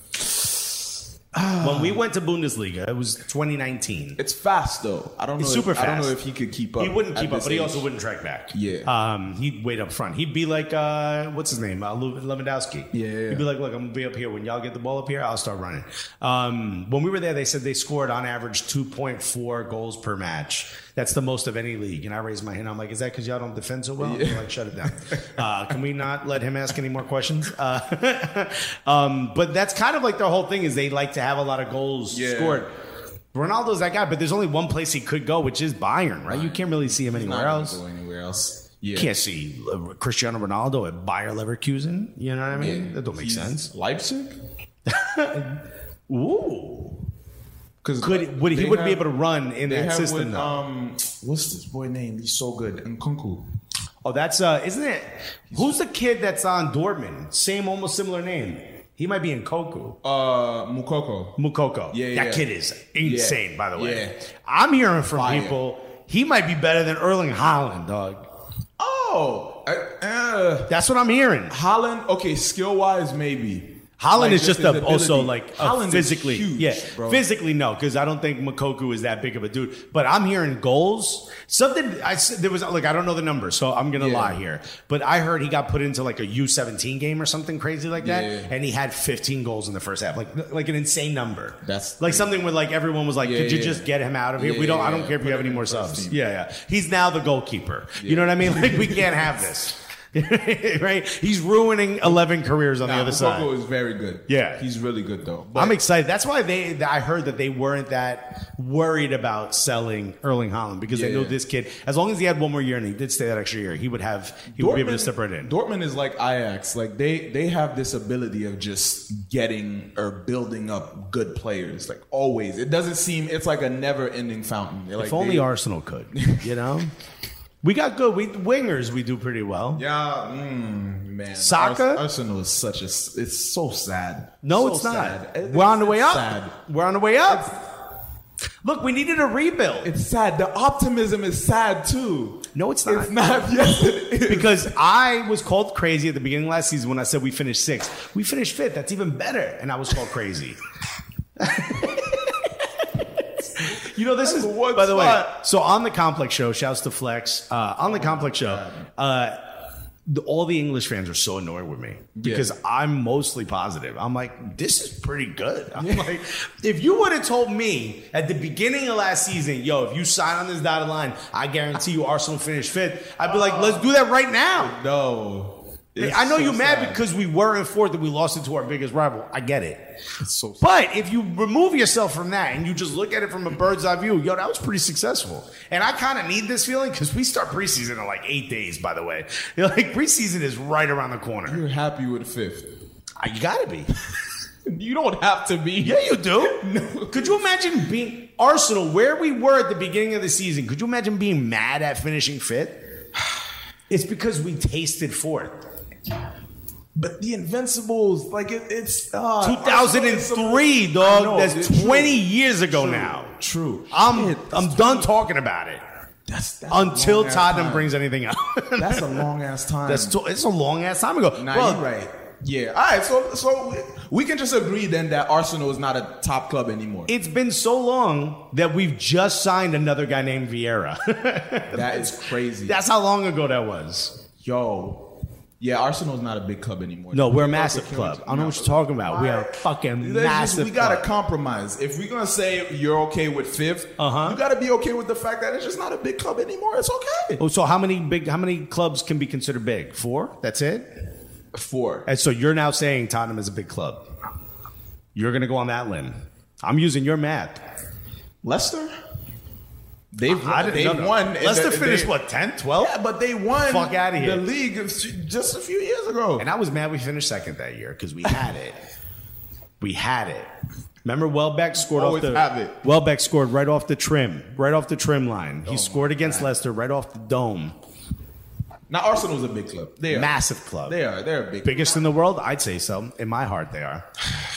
When we went to Bundesliga, it was twenty nineteen.
it's fast though. I don't know.
It's
if,
super
I don't know
fast.
if he could keep up.
He wouldn't
at
keep up,
this
but he
age.
also wouldn't track back.
Yeah.
Um, he'd wait up front. He'd be like, uh, what's his name? Uh, Lew- Lewandowski.
Yeah, yeah, yeah.
He'd be like, look, I'm gonna be up here. When y'all get the ball up here, I'll start running. Um, when we were there, they said they scored on average two point four goals per match. That's the most of any league. And I raised my hand. I'm like, is that because y'all don't defend so well?
Yeah.
They're like, shut it down. Uh, can we not let him ask any more questions? Uh, um, but that's kind of like their whole thing is they like to have a lot of goals
Yeah.
scored. Ronaldo's that guy, but there's only one place he could go, which is Bayern, right? You can't really see him
He's
anywhere
not gonna
else.
go anywhere else. Yeah.
You can't see uh, Cristiano Ronaldo at Bayer Leverkusen. You know what I mean?
Yeah.
That don't make
He's
sense.
Leipzig.
Ooh.
Because
Could would he wouldn't be able to run in
They
that
have
system
with,
though?
um, what's this boy name? He's so good. Nkunku.
Oh, that's uh, isn't it? Who's the kid that's on Dortmund? Same, almost similar name. He might be in Koku.
Uh, Mukoko.
Mukoko.
Yeah,
that
yeah.
kid is insane,
Yeah.
by the way.
Yeah.
I'm hearing from
Fire.
people he might be better than Erling Haaland, dog.
Oh, uh, uh,
That's what I'm hearing.
Holland. Okay, skill wise, maybe.
Holland
Like,
is just
his
a, also
ability.
like a
Haaland is
physically,
huge,
yeah,
bro.
physically no, because I don't think Makoku is that big of a dude. But I'm hearing goals. Something I s- there was like I don't know the number, so I'm gonna
Yeah.
lie here. But I heard he got put into like a U seventeen game or something crazy like that,
Yeah.
and he had fifteen goals in the first half, like like an insane number.
That's
like
crazy.
something where like everyone was like,
Yeah,
could you
yeah.
just get him out of here?
Yeah,
we don't. I
yeah,
don't
yeah.
care if
Put
you have
him
any
in
more
the first
subs.
team.
Yeah, yeah. He's now the goalkeeper. You know what I mean? Like we can't have this. right? He's ruining eleven careers on
Nah,
the other
Moukoko
side.
is very good.
Yeah.
He's really good, though. But
I'm excited. That's why they. I heard that they weren't that worried about selling Erling Haaland because they
Yeah.
know this kid. As long as he had one more year and he did stay that extra year, he would have. He would be able to step right in.
Dortmund is like Ajax. Like they they have this ability of just getting or building up good players. Like always, it doesn't seem. It's like a never-ending fountain. They're
If
like,
only
they,
Arsenal could, you know. We got good. We wingers. We do pretty well.
Yeah, mm, man.
Saka?
Ars- Arsenal is such a. It's so sad.
No,
So
it's not.
sad. It-
We're on the
it's
way up.
Sad.
We're on the way up. Look, we needed a rebuild.
It's sad. The optimism is sad too.
No, it's not.
It's not. Yes, it is.
Because I was called crazy at the beginning of last season when I said we finished sixth. We finished fifth. That's even better. And I was called crazy. You know, this
That's
is,
one
by the way,
spot.
so on the Complex Show, shouts to Flex, uh, on the Complex Show, uh, the, all the English fans are so annoyed with me because
Yeah.
I'm mostly positive. I'm like, this is pretty good. I'm like, if you would have told me at the beginning of last season, yo, if you sign on this dotted line, I guarantee you Arsenal finish fifth, I'd be like, let's do that right now.
No. It's
I know
so
you're mad
sad.
because we were in fourth and we lost it to our biggest rival. I get it.
It's so sad.
But if you remove yourself from that and you just look at it from a bird's eye view, yo, that was pretty successful. And I kind of need this feeling because we start preseason in like eight days, by the way. You're like, preseason is right around the corner.
You're happy with fifth.
Uh, You got to be.
You don't have to be.
Yeah, you do. No. Could you imagine being Arsenal, where we were at the beginning of the season? Could you imagine being mad at finishing fifth? It's because we tasted fourth.
But the Invincibles, like it, it's uh,
two thousand three,
I
dog.
know,
That's
it's
twenty
true.
years ago
True.
now.
True.
I'm
Shit,
I'm
that's
done talking about it
That's, that's
until
a long-ass
Tottenham
time.
brings anything up.
That's a long ass time.
That's to, it's a long ass time ago.
Nah,
Bro,
you're right. Yeah. All right. So so we can just agree then that Arsenal is not a top club anymore.
It's been so long that we've just signed another guy named Vieira.
That is crazy.
That's how long ago that was.
Yo. Yeah, Arsenal's not a big club anymore.
No, we're a
Can we-
massive
can we-
club. I don't know what you're talking about. We are a fucking
Let's
massive
just, we gotta
club.
compromise. If we're gonna say you're okay with fifth,
Uh-huh.
you gotta be okay with the fact that it's just not a big club anymore. It's okay.
Oh, so how many big? How many clubs can be considered big? Four. That's it.
Four.
And so you're now saying Tottenham is a big club. You're going to go on that limb. I'm using your math.
Leicester. They've
I didn't
they've
know that.
won.
Leicester
They-
finished,
they-
what, ten, twelve?
Yeah, but they won.
Fuck outta here.
The league just a few years ago.
And I was mad we finished second that year because we had it. We had it. Remember Welbeck scored
Always
off the
have it.
Welbeck scored right off the trim, right off the trim line. He
Oh,
scored
my
against
God.
Leicester right off the dome.
Now Arsenal's a big club. They are
Massive club.
They are. They're a big.
Biggest in the world? I'd say so. In my heart, they are.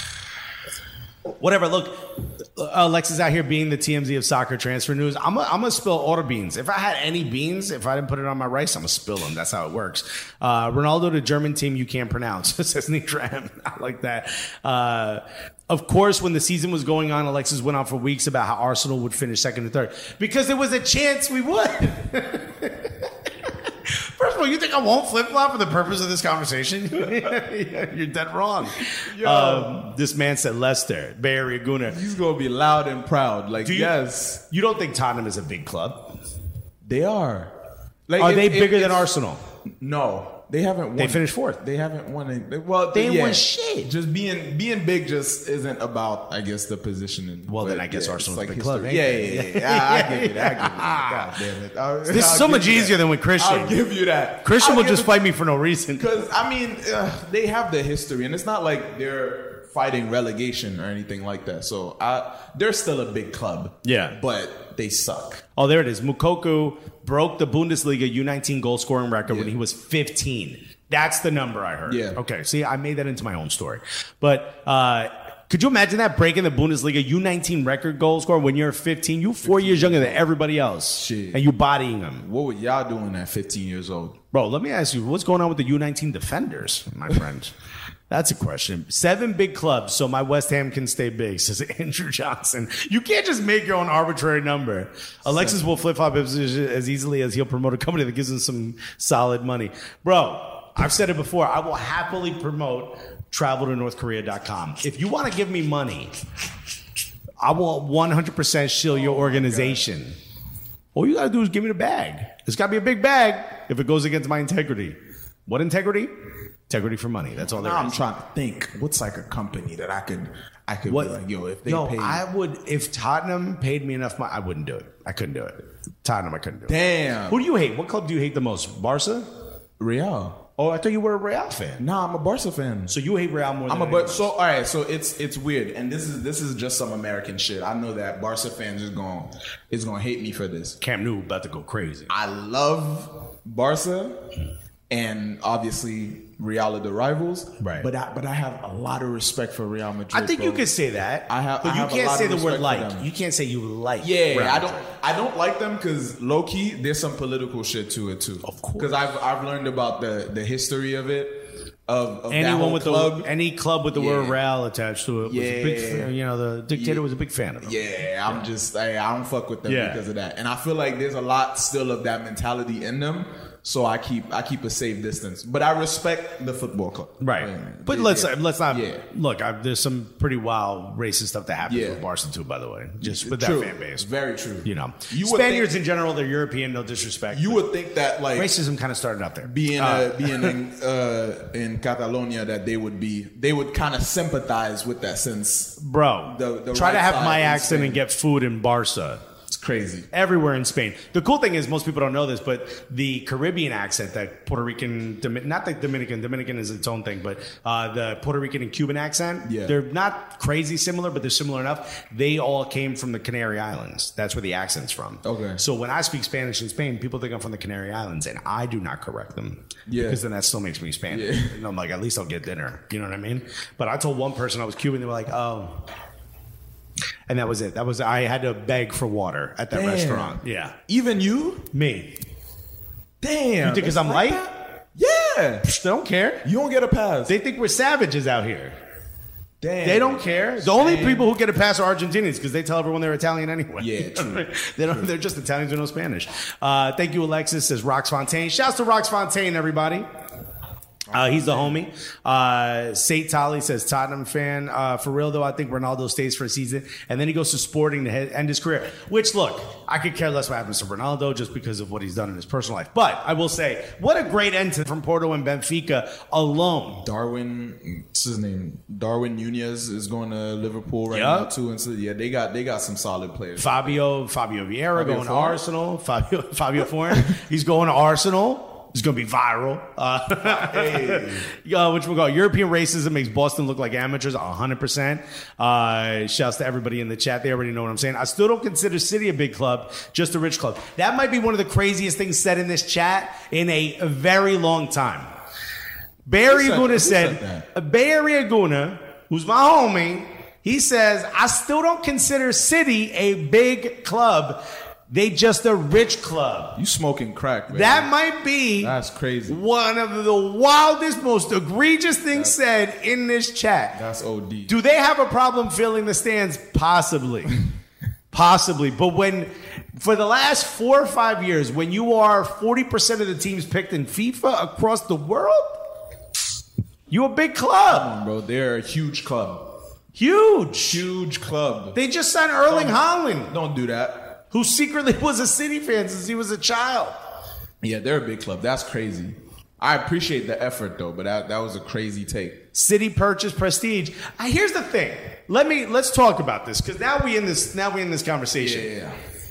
Whatever. Look, Alexis out here being the T M Z of soccer transfer news. I'm going to spill all the beans. If I had any beans, if I didn't put it on my rice, I'm going to spill them. That's how it works. Uh, Ronaldo, the German team you can't pronounce, says Nitram. I like that. Uh, of course, when the season was going on, Alexis went on for weeks about how Arsenal would finish second and third because there was a chance we would. First of all, you think I won't flip flop for the purpose of this conversation? You're dead wrong. Um, this man said Leicester, Bay Area Gooner.
He's gonna be loud and proud. Like
Do you,
yes,
you don't think Tottenham is a big club?
they are. Like,
Are
if-
they
if
bigger than
it's-
Arsenal?
No, they haven't. Won.
They finished fourth.
They haven't won. Any, well,
They ain't
yeah,
won shit.
Just being being big just isn't about, I guess, the positioning.
Well, then
But,
I guess
yeah,
Arsenal's
it's
a big
history.
club, ain't
Yeah,
they?
yeah, yeah. yeah. I, I give you that. I give you that. God damn it. I'll,
This is
I'll
so
give
much
you
easier
that.
than with Christian.
I'll give you that.
Christian
I'll
will
give
just
it-
fight me for no reason.
Because, I mean, uh, they have the history, and it's not like they're fighting relegation or anything like that. So I, they're still a big club.
Yeah.
But they suck.
Oh, there it is. Mukoko broke the Bundesliga U nineteen goal scoring record when
Yeah.
he was fifteen. That's the number I heard.
Yeah.
Okay. See, I made that into my own story. But uh, could you imagine that breaking the Bundesliga U nineteen record goal score when you're fifteen? You four years younger than everybody else.
Shit.
And you bodying them.
What were y'all doing at fifteen years old?
Bro, let me ask you, what's going on with the U nineteen defenders, my friend? That's a question. Seven big clubs, so my West Ham can stay big, says Andrew Johnson. You can't just make your own arbitrary number. Alexis Seven. will flip-flop as easily as he'll promote a company that gives him some solid money. Bro, I've said it before. I will happily promote travel to north korea dot com. If you want to give me money, I will one hundred percent shield your organization. All you got to do is give me the bag. It's got to be a big bag if it goes against my integrity. What integrity? Integrity for money. That's all there
Now
is.
I'm trying to think. What's like a company that I could, I could
What?
be like, yo, if they
Yo,
paid.
I would, if Tottenham paid me enough money, I wouldn't do it. I couldn't do it. Tottenham, I couldn't do it.
Damn.
Who do you hate? What club do you hate the most? Barca?
Real.
Oh, I thought you were a Real fan.
Nah, I'm a Barca fan.
So you hate Real more than
I'm a
anyone
but
else.
so all right. So it's it's weird, and this is this is just some American shit. I know that Barca fans is going is going to hate me for this.
Cam Newton about to go crazy.
I love Barca, and obviously Real are the rivals.
Right.
But I but I have a lot of respect for Real Madrid.
I think
bro.
you could say that.
I have-
but
I
you
have a
can't
lot
say
of
the word
respect for
like.
them.
You can't say you like.
Yeah,
Real
I don't.
Madrid.
I don't like them because low key, there's some political shit to it too.
Of course.
because I've I've learned about the the history of it. Of, of that
Anyone
whole
with
club.
the any club with the word
Yeah.
Real attached to it was a big.
Yeah.
Fan, you know, the dictator
Yeah.
was a big fan of them.
Yeah, I'm just I, I don't fuck with them
Yeah.
because of that, and I feel like there's a lot still of that mentality in them. So I keep I keep a safe distance, but I respect the football club.
Right,
Yeah.
but
Yeah.
let's let's not
Yeah.
look. I, there's some pretty wild racist stuff that happens
Yeah.
with Barca too. By the way, just with
True.
that fan base,
Very true.
You know,
You would
Spaniards
think-
in general, they're European. No disrespect.
You would think that like
racism kind of started out there.
being
Uh,
uh, being in uh, in Catalonia that they would be they would kind of sympathize with that since
bro.
the- the
try to
right
have
side
my
in
accent
Spain.
and get food in Barca.
it's crazy.
Everywhere in Spain. The cool thing is most people don't know this, but the Caribbean accent, that Puerto Rican, Domin- not the Dominican, Dominican is its own thing, but uh, the Puerto Rican and Cuban accent,
Yeah.
they're not crazy similar, but they're similar enough. They all came from the Canary Islands. That's where the accent's from.
Okay.
So when I speak Spanish in Spain, people think I'm from the Canary Islands, and I do not correct them.
Yeah.
Because then that still makes me Spanish.
Yeah.
And I'm like, at least I'll get dinner. You know what I mean? But I told one person I was Cuban, they were like, oh. And that was it. That was I had to beg for water at that
Damn.
restaurant. Yeah.
Even you?
Me.
Damn.
You think 'cause
it's
I'm
like
light?
that? Yeah.
They don't care.
You don't get a pass.
They think we're savages out here.
Damn.
They don't care. The only
Damn.
people who get a pass are Argentinians because they tell everyone they're Italian anyway.
Yeah, true.
they don't. They're just Italians who know Spanish. Uh, thank you, Alexis. Says Rox Fontaine. Shouts to Rox Fontaine, everybody. Uh, he's the homie. Uh, Sate Tolly says Tottenham fan. Uh, for real though, I think Ronaldo stays for a season and then he goes to Sporting to he- end his career. Which, look, I could care less what happens to Ronaldo just because of what he's done in his personal life. But I will say, what a great end to, from Porto and Benfica alone.
Darwin, what's his name? Darwin Nunez is going to Liverpool right
Yup.
now too, and so yeah, they got they got some solid players.
Fabio Fabio Vieira
Fabio
going to
Foreign?
Arsenal. Fabio Fabio Foreign. He's going to Arsenal. It's going to be viral. Uh,
Hey.
uh, which we'll go. European racism makes Boston look like amateurs, one hundred percent. Uh, shouts to everybody in the chat. They already know what I'm saying. I still don't consider City a big club, just a rich club. That might be one of the craziest things said in this chat in a very long time. Barry
Who said-
Aguna
who
said,
said
uh, Barry Aguna, who's my homie, he says, I still don't consider City a big club. They just a rich club.
You smoking crack, man.
That might be
That's crazy.
one of the wildest, most egregious things said in this chat.
That's O D.
Do they have a problem filling the stands? Possibly. Possibly. But when, for the last four or five years, when you are forty percent of the teams picked in FIFA across the world, you a big club.
Come on, bro. They're a huge club.
Huge.
Huge club.
They just signed Erling Haaland,
Don't do that.
who secretly was a City fan since he was a child.
Yeah, they're a big club. That's crazy. I appreciate the effort though, but that, that was a crazy take.
City purchase prestige. Uh, here's the thing. Let me let's talk about this because now we in this now we in this conversation.
Yeah.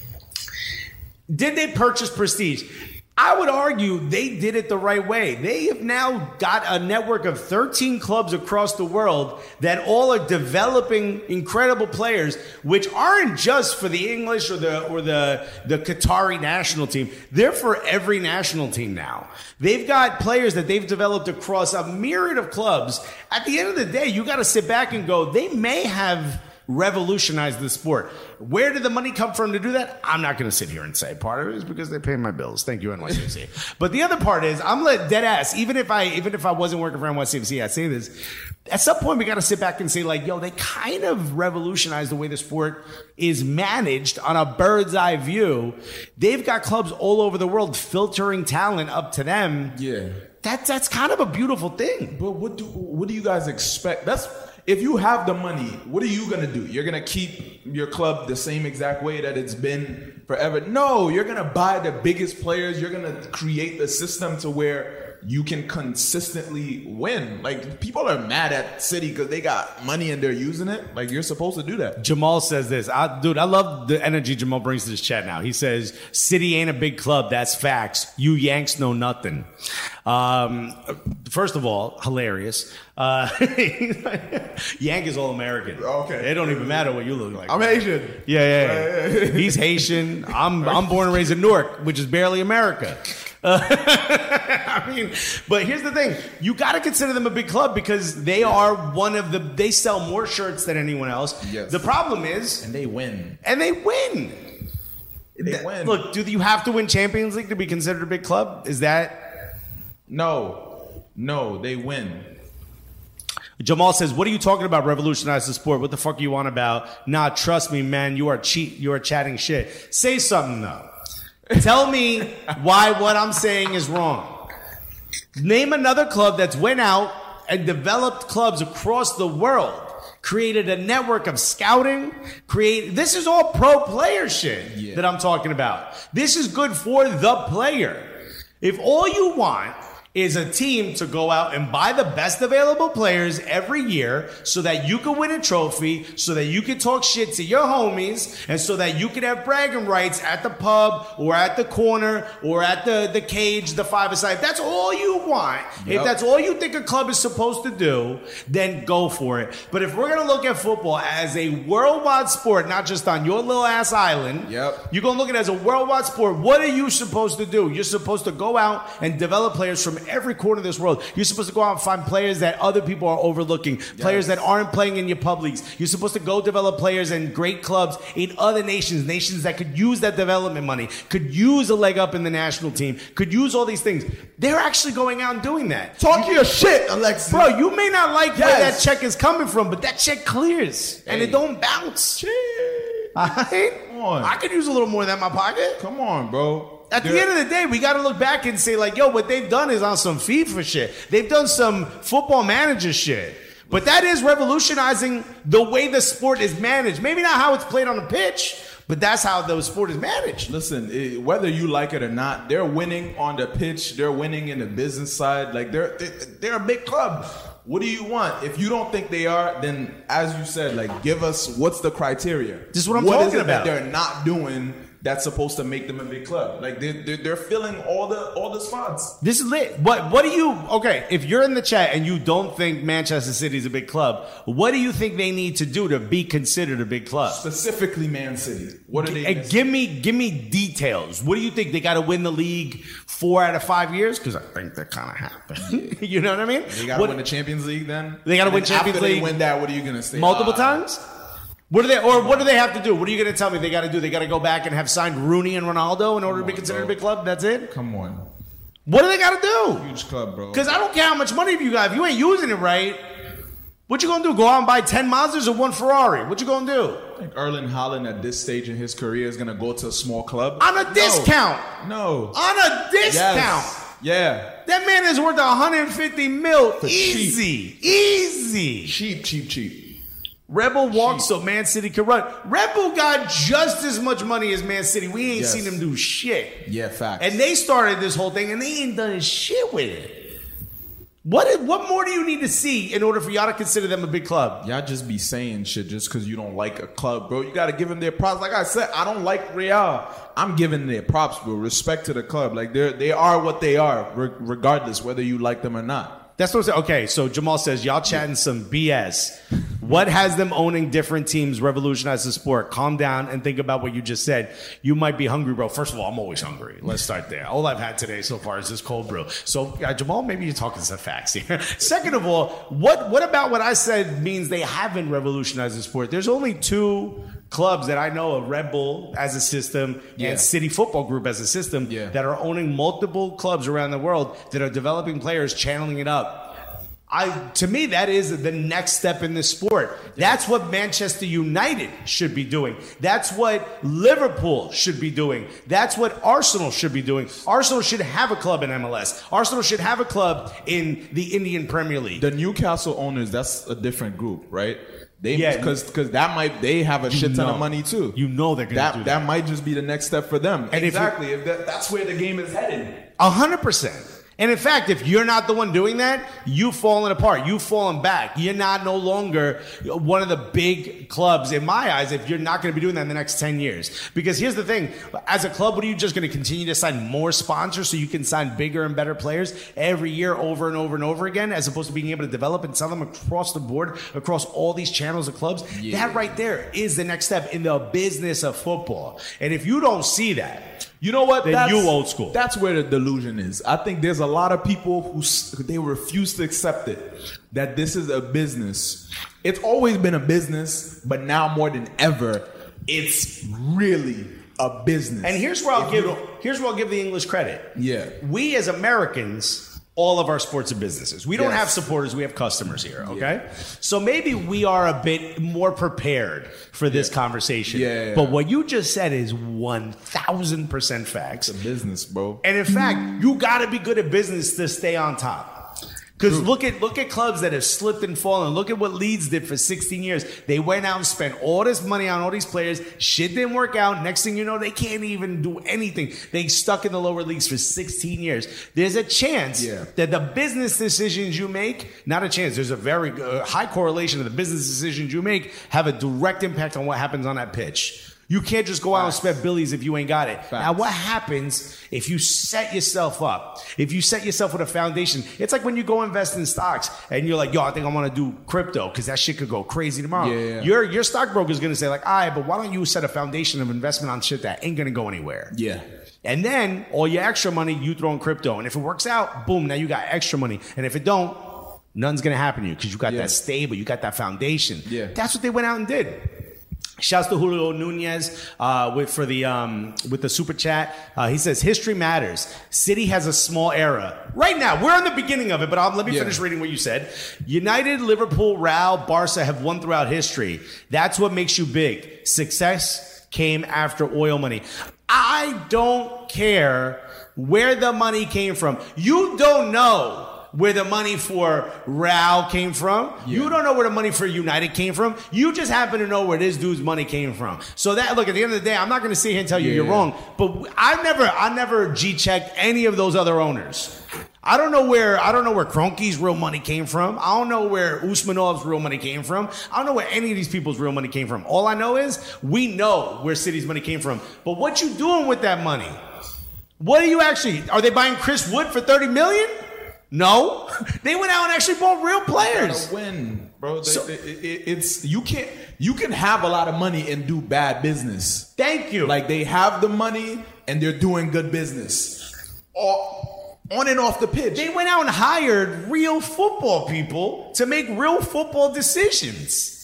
Did they purchase prestige? I would argue they did it the right way. They have now got a network of thirteen clubs across the world that all are developing incredible players, which aren't just for the English or the or the, the Qatari national team. They're for every national team now. They've got players that they've developed across a myriad of clubs. At the end of the day, you got to sit back and go, they may have revolutionized the sport. Where did the money come from to do that? I'm not going to sit here and say. Part of it is because they pay my bills. Thank you, N Y C F C. But the other part is, I'm let dead ass. Even if I, even if I wasn't working for N Y C F C, I say this. At some point, we got to sit back and say, like, yo, they kind of revolutionized the way the sport is managed on a bird's eye view. They've got clubs all over the world filtering talent up to them.
Yeah.
That's that's kind of a beautiful thing.
But what do what do you guys expect? That's if you have the money, what are you gonna do? You're gonna keep your club the same exact way that it's been forever? No, you're gonna buy the biggest players. You're gonna create the system to where you can consistently win. Like, people are mad at City because they got money and they're using it. Like, you're supposed to do that.
Jamal says this. I, dude, I love the energy Jamal brings to this chat now. He says, City ain't a big club. That's facts. You Yanks know nothing. Um, first of all, hilarious. Uh, Yank is all American.
Okay.
It don't even matter what you look like.
I'm Asian.
Yeah, yeah, yeah. He's Haitian. I'm I'm born and raised in Newark, which is barely America. Uh, I mean, but here's the thing. You got to consider them a big club because they are one of the, they sell more shirts than anyone else.
Yes.
The problem is.
And they win.
And they win.
They win.
Look, do you have to win Champions League to be considered a big club? Is that?
No. No, they win.
Jamal says, what are you talking about, revolutionize the sport? What the fuck are you on about? Nah, trust me, man. You are cheat. You are chatting shit. Say something, though. Tell me why what I'm saying is wrong. Name another club that's went out and developed clubs across the world, created a network of scouting, create. This is all pro player shit yeah. that I'm talking about. This is good for the player. If all you want is a team to go out and buy the best available players every year so that you can win a trophy, so that you can talk shit to your homies, and so that you can have bragging rights at the pub or at the corner or at the, the cage, the five-a-side. If that's all you want, yep. if that's all you think a club is supposed to do, then go for it. But if we're going to look at football as a worldwide sport, not just on your little ass island,
yep.
you're going to look at it as a worldwide sport, what are you supposed to do? You're supposed to go out and develop players from every corner of this world. You're supposed to go out and find players that other people are overlooking, yes. players that aren't playing in your pub leagues. You're supposed to go develop players in great clubs in other nations, nations that could use that development money, could use a leg up in the national team, could use all these things. They're actually going out and doing that.
Talk you, your shit, Alexis.
Bro, you may not like
yes.
where that check is coming from, but that check clears and
hey.
it don't bounce.
Shit.
Right?
Come on.
I could use a little more than that in my pocket.
Come on, bro.
At the end of the day, we got to look back and say, like, yo, what they've done is on some FIFA shit. They've done some football manager shit. But that is revolutionizing the way the sport is managed. Maybe not how it's played on the pitch, but that's how the sport is managed.
Listen, it, whether you like it or not, they're winning on the pitch. They're winning in the business side. Like, they're they're a big club. What do you want? If you don't think they are, then, as you said, like, give us what's the criteria.
This is what I'm
what
talking
is it
about.
That they're not doing that's supposed to make them a big club. Like, they're, they're, they're filling all the all the spots.
This is lit. What what do you, okay, if you're in the chat and you don't think Manchester City is a big club, what do you think they need to do to be considered a big club?
Specifically Man City. What are they?
G- give me give me details. What do you think? They got to win the league four out of five years? Because I think that kind of happened. You know what I mean?
They got to
what,
win the Champions League then?
They got to win
after
Champions League.
They win that, what are you going to say?
Multiple
uh,
times? What do they, or what do they have to do? What are you going to tell me they got to do? They got to go back and have signed Rooney and Ronaldo in order to be considered bro. a big club? That's it?
Come on.
What do they got to do?
Huge club, bro.
Because I don't care how much money you got. If you ain't using it right, what you going to do? Go out and buy ten Mazdas or one Ferrari? What you going to do?
I think Erling Haaland at this stage in his career is going to go to a small club.
On a
no.
discount.
No.
On a discount.
Yes. Yeah.
That man is worth one hundred fifty mil.
For
Easy.
Cheap.
Easy.
Cheap, cheap, cheap.
Rebel walks so Man City can run. Rebel got just as much money as Man City. We ain't
yes.
seen them do shit.
Yeah, facts.
And they started this whole thing, and they ain't done shit with it. What is, what more do you need to see in order for y'all to consider them a big club?
Y'all just be saying shit just because you don't like a club, bro. You got to give them their props. Like I said, I don't like Real. I'm giving their props, bro. Respect to the club. Like, they they are what they are, re- regardless whether you like them or not.
That's what I'm saying. Okay, so Jamal says, y'all chatting some B S. What has them owning different teams revolutionized the sport? Calm down and think about what you just said. You might be hungry, bro. First of all, I'm always hungry. Let's start there. All I've had today so far is this cold brew. So, uh, Jamal, maybe you're talking some facts here. Second of all, what, what about what I said means they haven't revolutionized the sport? There's only two clubs that I know of, Red Bull as a system
yeah.
and City Football Group as a system,
yeah.
that are owning multiple clubs around the world that are developing players, channeling it up. I, to me, that is the next step in this sport. That's what Manchester United should be doing. That's what Liverpool should be doing. That's what Arsenal should be doing. Arsenal should have a club in M L S. Arsenal should have a club in the Indian Premier League.
The Newcastle owners, that's a different group, right? They,
yeah,
because because that might they have a shit ton
know.
of money too.
You know they're gonna
that,
do that.
That might just be the next step for them.
And
exactly. If, if that, that's where the game is headed.
A hundred percent. And in fact, if you're not the one doing that, you've fallen apart. You've fallen back. You're not no longer one of the big clubs in my eyes if you're not going to be doing that in the next ten years. Because here's the thing. As a club, what are you just going to continue to sign more sponsors so you can sign bigger and better players every year over and over and over again, as opposed to being able to develop and sell them across the board, across all these channels of clubs? Yeah. That right there is the next step in the business of football. And if you don't see that,
you know what?
Then
that's,
you old school.
That's where the delusion is. I think there's a lot of people who they refuse to accept it, that this is a business. It's always been a business, but now more than ever, it's really a business.
And here's where I'll if give here's where I'll give the English credit.
Yeah.
We as Americans, all of our sports are businesses. We don't
Yes.
have supporters, we have customers here, okay?
Yeah.
So maybe we are a bit more prepared for this
Yeah.
conversation.
Yeah, yeah, yeah.
But what you just said is one thousand percent facts.
It's a business, bro.
And in fact, you got to be good at business to stay on top. Because look at look at clubs that have slipped and fallen. Look at what Leeds did for sixteen years. They went out and spent all this money on all these players. Shit didn't work out. Next thing you know, they can't even do anything. They stuck in the lower leagues for sixteen years. There's a chance
Yeah.
that the business decisions you make, not a chance, there's a very uh, high correlation of the business decisions you make have a direct impact on what happens on that pitch. You can't just go out and spend billies if you ain't got it.
Facts.
Now, what happens if you set yourself up? If you set yourself with a foundation, it's like when you go invest in stocks and you're like, yo, I think I want to do crypto because that shit could go crazy tomorrow.
Yeah, yeah.
Your your stockbroker is going to say like, all right, but why don't you set a foundation of investment on shit that ain't going to go anywhere?
Yeah.
And then all your extra money, you throw in crypto. And if it works out, boom, now you got extra money. And if it don't, none's going to happen to you because you got
Yeah.
that stable, you got that foundation.
Yeah.
That's what they went out and did. Shouts to Julio Nunez uh, with for the um, with the super chat. Uh, he says history matters. City has a small era right now. We're in the beginning of it, but I'll, let me
Yeah.
finish reading what you said. United, Liverpool, Real, Barca have won throughout history. That's what makes you big. Success came after oil money. I don't care where the money came from. You don't know where the money for Real came from.
Yeah.
You don't know where the money for United came from. You just happen to know where this dude's money came from. So that, look, at the end of the day, I'm not going to sit here and tell you
Yeah.
you're wrong, but I never, I never G-checked any of those other owners. I don't know where, I don't know where Kroenke's real money came from. I don't know where Usmanov's real money came from. I don't know where any of these people's real money came from. All I know is we know where City's money came from. But what you doing with that money? What are you actually, are they buying Chris Wood for thirty million dollars? No, they went out and actually bought real players.
Gotta win, bro. They,
So-
they- it- it's you can't you can have a lot of money and do bad business.
Thank you.
Like they have the money and they're doing good business, all, on and off the pitch.
They went out and hired real football people to make real football decisions.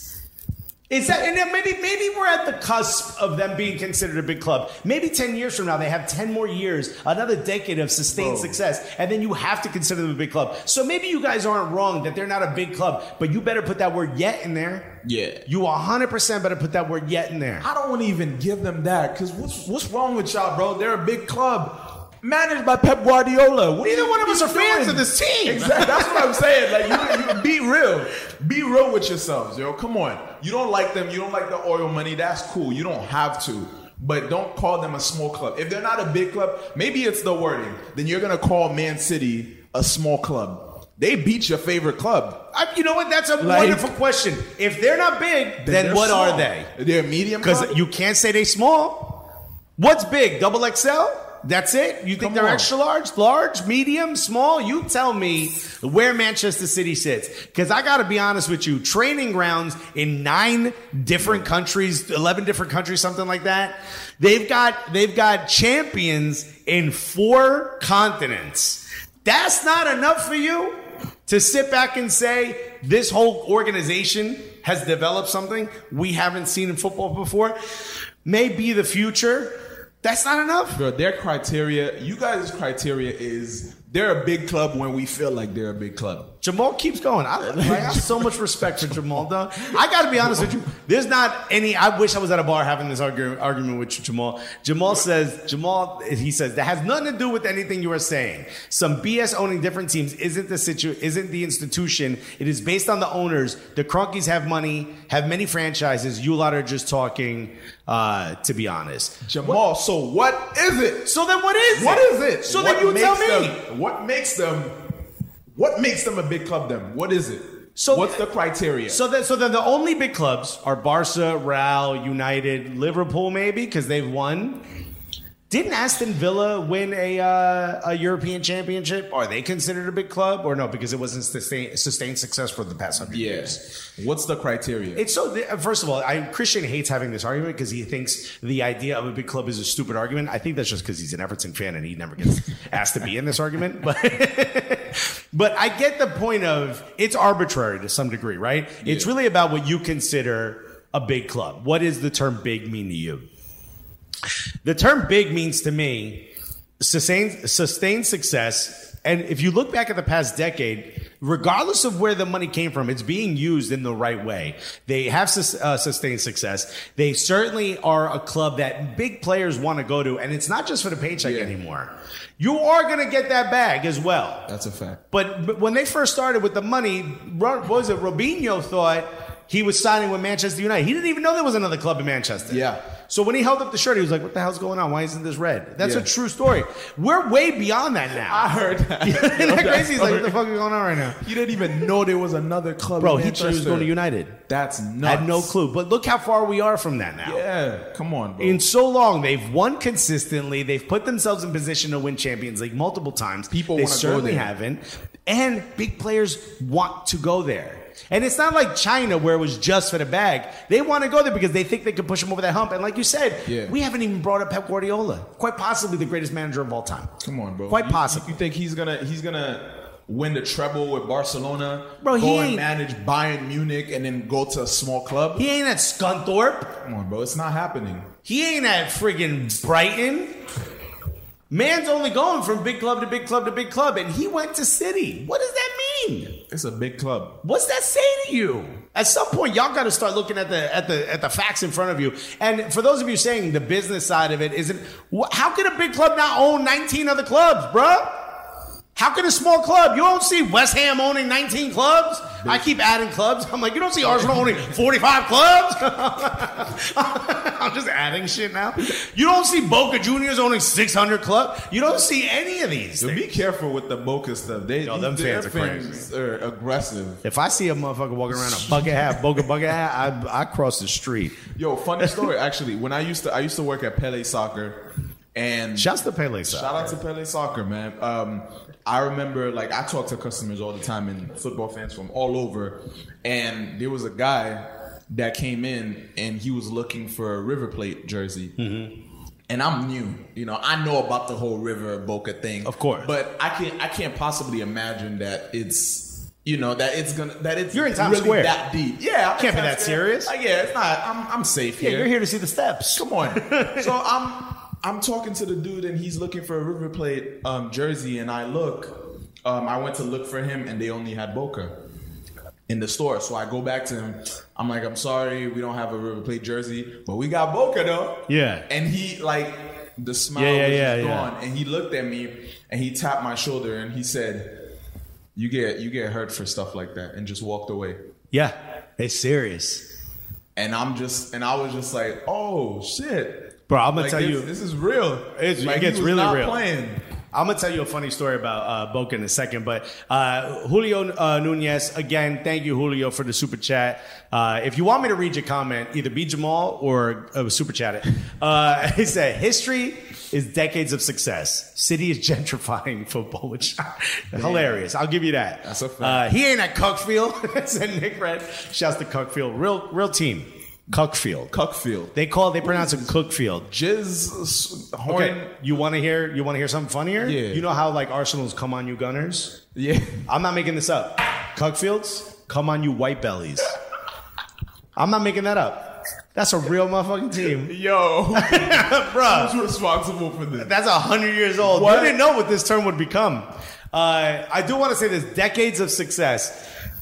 Is that, and then maybe maybe we're at the cusp of them being considered a big club. Maybe ten years from now, they have ten more years, another decade of sustained
Bro.
success, and then you have to consider them a big club. So maybe you guys aren't wrong that they're not a big club, but you better put that word yet in there.
Yeah.
You one hundred percent better put that word yet in there.
I don't want to even give them that because what's what's wrong with y'all, bro? They're a big club. Managed by Pep Guardiola. What
Neither
are you-
one of
what
us
are
are
you
fans
doing?
of this team.
Exactly. That's what I'm saying. Like, you, you be real. Be real with yourselves, yo. Come on. You don't like them. You don't like the oil money. That's cool. You don't have to. But don't call them a small club. If they're not a big club, maybe it's the wording. Then you're going to call Man City a small club. They beat your favorite club.
I, you know what? That's a
Like-
wonderful question. If they're not big, then,
they're
what
small.
are they?
They're a medium club.
Because you can't say they small. What's big? Double X L? That's it? You think
Come
they're
on.
extra large, large, medium, small? You tell me where Manchester City sits. Because I got to be honest with you, training grounds in nine different countries, eleven different countries, something like that. They've got they've got champions in four continents. That's not enough for you to sit back and say this whole organization has developed something we haven't seen in football before. May be the future. That's not enough.
Bro, their criteria, you guys' criteria is they're a big club when we feel like they're a big club.
Jamal keeps going. I, like, I have so much respect for Jamal, though. I got to be honest with you. There's not any. I wish I was at a bar having this argue, argument with you, Jamal. Jamal says, Jamal, he says, that has nothing to do with anything you are saying. Some B S owning different teams isn't the situ- isn't the institution. It is based on the owners. The Cronkies have money, have many franchises. You lot are just talking, uh, to be honest.
Jamal, so what is it?
So then what is
What
it?
is it?
So
what
then you tell me.
Them, what makes them... What makes them a big club then? What is it?
So
what's the criteria?
So then, so then the only big clubs are Barca, Real, United, Liverpool, maybe because they've won. Didn't Aston Villa win a uh, a European championship? Are they considered a big club or no? Because it wasn't sustained, sustained success for the past hundred
yeah.
years.
What's the criteria?
It's so. First of all, I, Christian hates having this argument because he thinks the idea of a big club is a stupid argument. I think that's just because he's an Everton fan and he never gets asked to be in this argument. But but I get the point of it's arbitrary to some degree, right? Yeah. It's really about what you consider a big club. What does the term big mean to you? The term big means to me sustained, sustained success. And if you look back at the past decade, regardless of where the money came from, it's being used in the right way. They have uh, sustained success. They certainly are a club that big players want to go to. And it's not just for the paycheck yeah. anymore. You are going to get that bag as well.
That's a fact.
But, but when they first started with the money, what was it? Robinho thought he was signing with Manchester United. He didn't even know there was another club in Manchester.
Yeah.
So when he held up the shirt, he was like, what the hell's going on? Why isn't this red? That's
yeah.
a true story. We're way beyond that now.
I heard that.
Isn't that crazy? He's like, what the fuck is going on right now?
He didn't even know there was another club
Bro,
in
he
Manchester.
thought he was going to United.
That's nuts.
Had no clue. But look how far we are from that now.
Yeah, come on, bro.
In so long, they've won consistently. They've put themselves in position to win Champions League multiple times.
People
they
want to go
certainly
there.
haven't. And big players want to go there. And it's not like China where it was just for the bag. They want to go there because they think they can push them over that hump. And like you said,
yeah.
we haven't even brought up Pep Guardiola. Quite possibly the greatest manager of all time.
Come on, bro.
Quite
you,
possibly.
You think he's gonna he's gonna win the treble with Barcelona?
Bro, he
go and
ain't-
manage Bayern Munich and then go to a small club?
He ain't at Scunthorpe.
Come on, bro. It's not happening.
He ain't at friggin' Brighton. Man's only going from big club to big club to big club, and he went to City. What does that mean?
It's a big club.
What's that say to you? At some point, y'all got to start looking at the at the at the facts in front of you. And for those of you saying the business side of it isn't, wh- how can a big club not own nineteen other clubs, bruh? How can a small club? You don't see West Ham owning nineteen clubs. I keep adding clubs. I'm like, you don't see Arsenal owning forty-five clubs. I'm just adding shit now. You don't see Boca Juniors owning six hundred clubs. You don't see any of these.
So
things.
be careful with the Boca stuff. They,
Yo, them
their
fans are
fans are aggressive.
If I see a motherfucker walking around a bucket hat, Boca bucket hat, I, I cross the street.
Yo, funny story. Actually, when I used to, I used to work at Pele Soccer, and
Shouts to Pele Soccer.
Shout out to Pele Soccer, man. Um, I remember, like, I talk to customers all the time and football fans from all over, and there was a guy that came in and he was looking for a River Plate jersey. Mm-hmm. And I'm new, you know. I know about the whole River Boca thing,
Of course.
but I can't. I can't possibly imagine that it's, you know, that it's gonna that it's
You're in Times
really
Square.
that deep. Yeah, I'm in
Can't be
Times
that
Square.
serious.
Like, yeah, it's not. I'm I'm safe
Yeah,
here.
you're here to see the steps.
Come on. So I'm I'm talking to the dude and he's looking for a River Plate um, jersey, and I look. Um, I went to look for him and they only had Boca in the store. So I go back to him. I'm like, I'm sorry, we don't have a River Plate jersey, but we got Boca though.
Yeah.
And he, like, the smile
Yeah, yeah,
was
yeah,
just
yeah.
gone. And he looked at me and he tapped my shoulder and he said, "You get you get hurt for stuff like that," and just walked away.
Yeah, it's serious.
And I'm just, and I was just like, oh shit.
Bro, I'm gonna
Like,
tell
this,
you,
this is real.
It's-
like,
it gets
he was
really
not
real.
Playing.
I'm gonna tell you a funny story about uh, Boca in a second, but uh, Julio uh, Nunez, again, thank you, Julio, for the super chat. Uh, if you want me to read your comment, either be Jamal or uh, super chat it. Uh, he said, "History is decades of success. City is gentrifying football," which hilarious. I'll give you that.
That's a fact.
Uh, he ain't at Cuckfield," said Nick Red. Shouts to Cuckfield, real real team. Cuckfield.
Cuckfield.
They call they pronounce it Cookfield.
Jizz Horn.
Okay, you want to hear? You want to hear something funnier?
Yeah.
You know how like Arsenal's "Come on, you Gunners."
Yeah.
I'm not making this up. Cuckfields, "Come on, you White Bellies." I'm not making that up. That's a real motherfucking team,
Yo.
bruh.
Who's responsible for this?
That's a hundred years old.
What?
You didn't know what this term would become. Uh, I do want to say this: decades of success.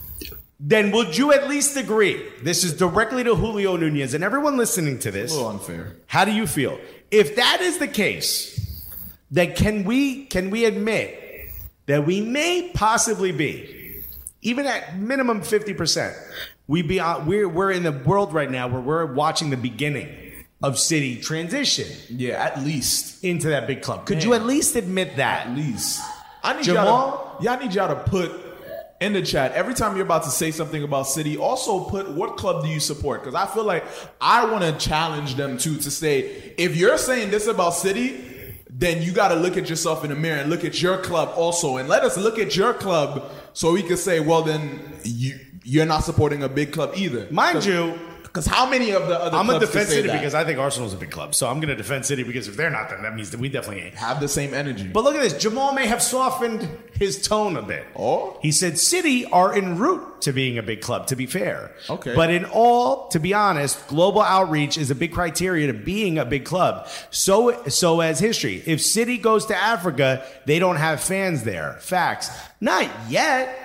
Then would you at least agree? This is directly to Julio Nunez and everyone listening to this.
A little unfair.
How do you feel? If that is the case, then can we can we admit that we may possibly be, even at minimum fifty percent, we be we're we're in the world right now where we're watching the beginning of City transition.
Yeah, at least
into that big club. Could
Man.
you at least admit that?
At least. I need
Jamal?
y'all to, y'all need y'all to put in the chat every time you're about to say something about City. Also put what club do you support? Because I feel like I want to challenge them too to say if you're saying this about City, then you got to look at yourself in the mirror and look at your club also, and let us look at your club so we can say, well, then you you're not supporting a big club either,
mind you.
Because how many of the other
I'm
clubs
going to defend
can say
City
that?
because I think Arsenal's a big club. So I'm going to defend City because if they're not, then that means that we definitely ain't.
Have the same energy.
But look at this. Jamal may have softened his tone a bit.
Oh?
He said City are en route to being a big club, to be fair.
Okay.
But in all, to be honest, global outreach is a big criteria to being a big club. So, so as history. If City goes to Africa, they don't have fans there. Facts. Not yet.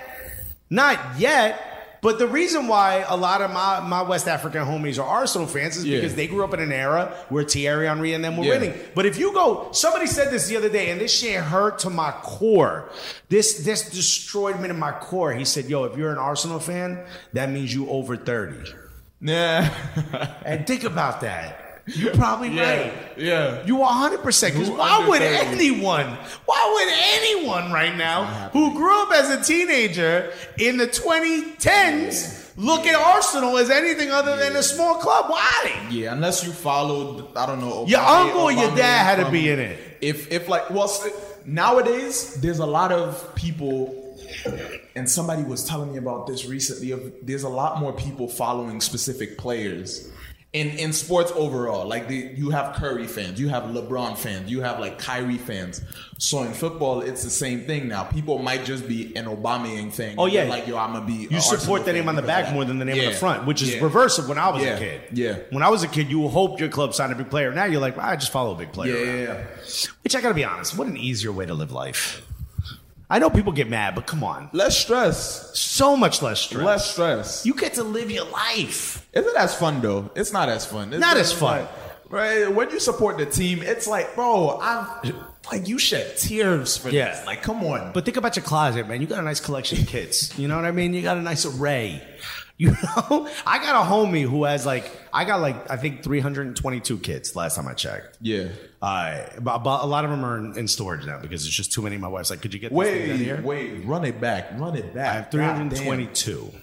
Not yet. But the reason why a lot of my, my West African homies are Arsenal fans is
Yeah.
because they grew up in an era where Thierry Henry and them were
Yeah.
winning. But if you go, somebody said this the other day, and this shit hurt to my core. This this destroyed me to my core. He said, yo, if you're an Arsenal fan, that means you over thirty.
Yeah.
And think about that. You're probably
Yeah.
right.
Yeah.
You are one hundred percent. Because
Who
why
under
would
thirty?
anyone, why would anyone right now who grew up as a teenager in the twenty tens look at Arsenal as anything other than a small club? Why?
Yeah, unless you followed, I don't know.
Your
Obama-
uncle or your
Obama
dad had to
from-
be in it.
If, if like, well, s- nowadays, there's a lot of people, and somebody was telling me about this recently, of there's a lot more people following specific players. In, in sports overall, like the, you have Curry fans, you have LeBron fans, you have like Kyrie fans. So in football, it's the same thing now. People might just be an Aubameyang fan.
Oh, yeah.
They're like, yo, I'm gonna be.
You support the name on the back more than the name on the front, which is
yeah.
reverse of when I was
Yeah.
a kid.
Yeah.
When I was a kid, you hoped your club signed a big player. Now you're like, well, I just follow a big player.
Yeah,
around.
yeah, yeah.
Which I gotta be honest, what an easier way to live life. I know people get mad, but come on.
Less stress.
So much less stress.
Less stress.
You get to live your life.
Isn't as fun though? It's not as fun. It's
Not as
it's
fun.
like- right? When you support the team, it's like, bro, I'm like you shed tears for
Yeah.
this. Like, come on.
But think about your closet, man. You got a nice collection of kits. You know what I mean? You got a nice array. You know? I got a homie who has like, I got like, I think three hundred twenty-two kids last time I checked.
Yeah.
Uh, but, but a lot of them are in, in storage now because it's just too many. My wife's like, could you get this thing down
Wait,
here?
wait, run it back, run it back.
I have three hundred twenty-two.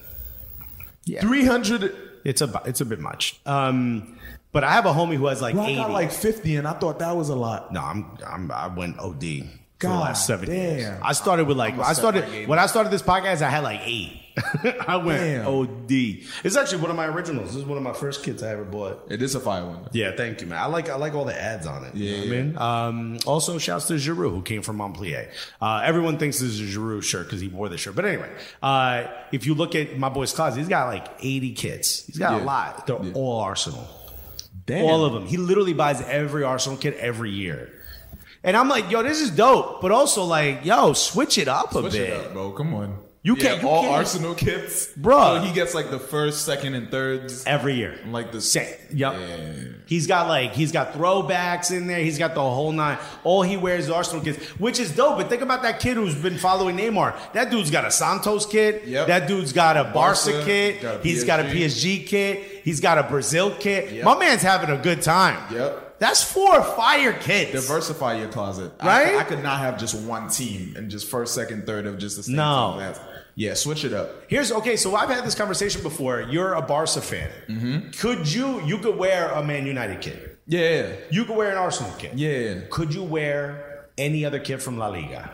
Yeah.
Three hundred.
It's a, it's a bit much. Um, but I have a homie who has like
Bro, I
eighty.
got like fifty, and I thought that was a lot.
No, I'm, I'm I went O D for the
God
last seven years.
damn.
I started with like
I'ma
I
step
started
my game
when I started this podcast. I had like eight. I went
Damn.
O D. It's actually one of my originals. This is one of my first kits I ever bought.
It is a fire one.
Yeah, thank you, man. I like I like all the ads on it. You
Yeah,
know what I mean. Um, also, shouts to Giroud who came from Montpellier. Uh, everyone thinks this is a Giroud shirt because he wore the shirt. But anyway, uh, if you look at my boy's closet, he's got like eighty kits. He's got a
Yeah.
lot. They're
Yeah.
all Arsenal.
Damn.
All of them. He literally buys every Arsenal kit every year. And I'm like, yo, this is dope. But also like, yo, switch it up a
Switch
bit.
it up, bro. Come on.
You
Yeah,
can't- you
all
can't-
Arsenal kits,
Bruh.
So he gets like the first, second, and thirds.
Every year.
Like the
Same. Yep.
Yeah.
He's got like he's got throwbacks in there. He's got the whole nine. All he wears is Arsenal kits, which is dope. But think about that kid who's been following Neymar. That dude's got a Santos kit.
Yep.
That dude's got a Barca,
Barca,
kit.
got a
He's
P S G.
got a P S G kit. He's got a Brazil kit.
Yep.
My man's having a good time.
Yep.
That's four fire kits.
Diversify your closet,
Right?
I, I could not have just one team and just first, second, third of just the same
No.
team. That's- Yeah, switch it up.
Here's okay. So I've had this conversation before. You're a Barca fan.
Mm-hmm.
Could you you could wear a Man United kit?
Yeah,
You could wear an Arsenal kit.
yeah.
Could you wear any other kit from La Liga?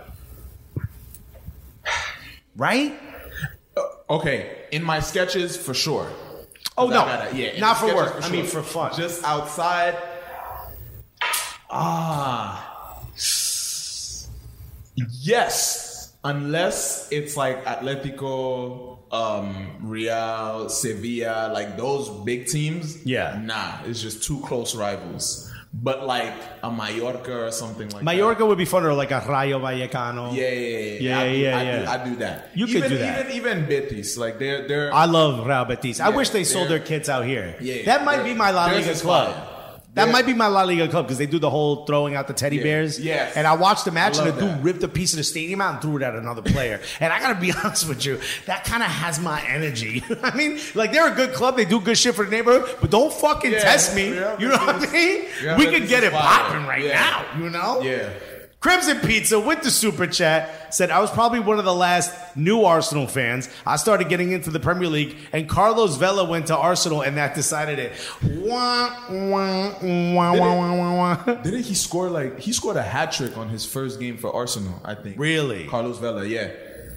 Right?
Okay, in my sketches for sure.
Oh,
'Cause
no.
I gotta- yeah, in
Not
the
for
sketches
work. I mean, for fun.
Just outside. Ah. Yes, unless it's like Atletico, um, Real, Sevilla, like those big teams.
Yeah.
Nah, it's just two close rivals. but like a Mallorca or something like
Mallorca
that.
would be fun, or like a Rayo Vallecano.
Yeah, yeah, yeah.
Yeah,
I do,
yeah,
I
yeah.
Do, I do that.
You
even,
could do that.
Even, even Betis, like they're they're.
I love Real Betis. I
Yeah,
wish they sold
they're-
their kids out here.
Yeah,
that might
they're-
be my La
theirs
Liga
is
club.
fire.
That
They're-
might be my La Liga club because they do the whole throwing out the teddy
Yeah.
bears.
Yes.
And I watched the match
I
and
love
the dude
that.
ripped a piece of the stadium out and threw it at another player. And I gotta be honest with you, that kind of has my energy. I mean, like they're a good club, they do good shit for the neighborhood, but don't fucking
Yeah,
test me.
yeah,
you know what I
Betis-
mean?
yeah,
we
Betis
could get
is
it
fire.
popping right
Yeah.
now. You know?
Yeah.
Crimson Pizza with the super chat said, I was probably one of the last new Arsenal fans. I started getting into the Premier League, and Carlos Vela went to Arsenal, and that decided it. Wah, wah, wah, wah, wah, wah, wah.
Didn't he score like he scored a hat trick on his first game for Arsenal? I think.
Really?
Carlos Vela, yeah,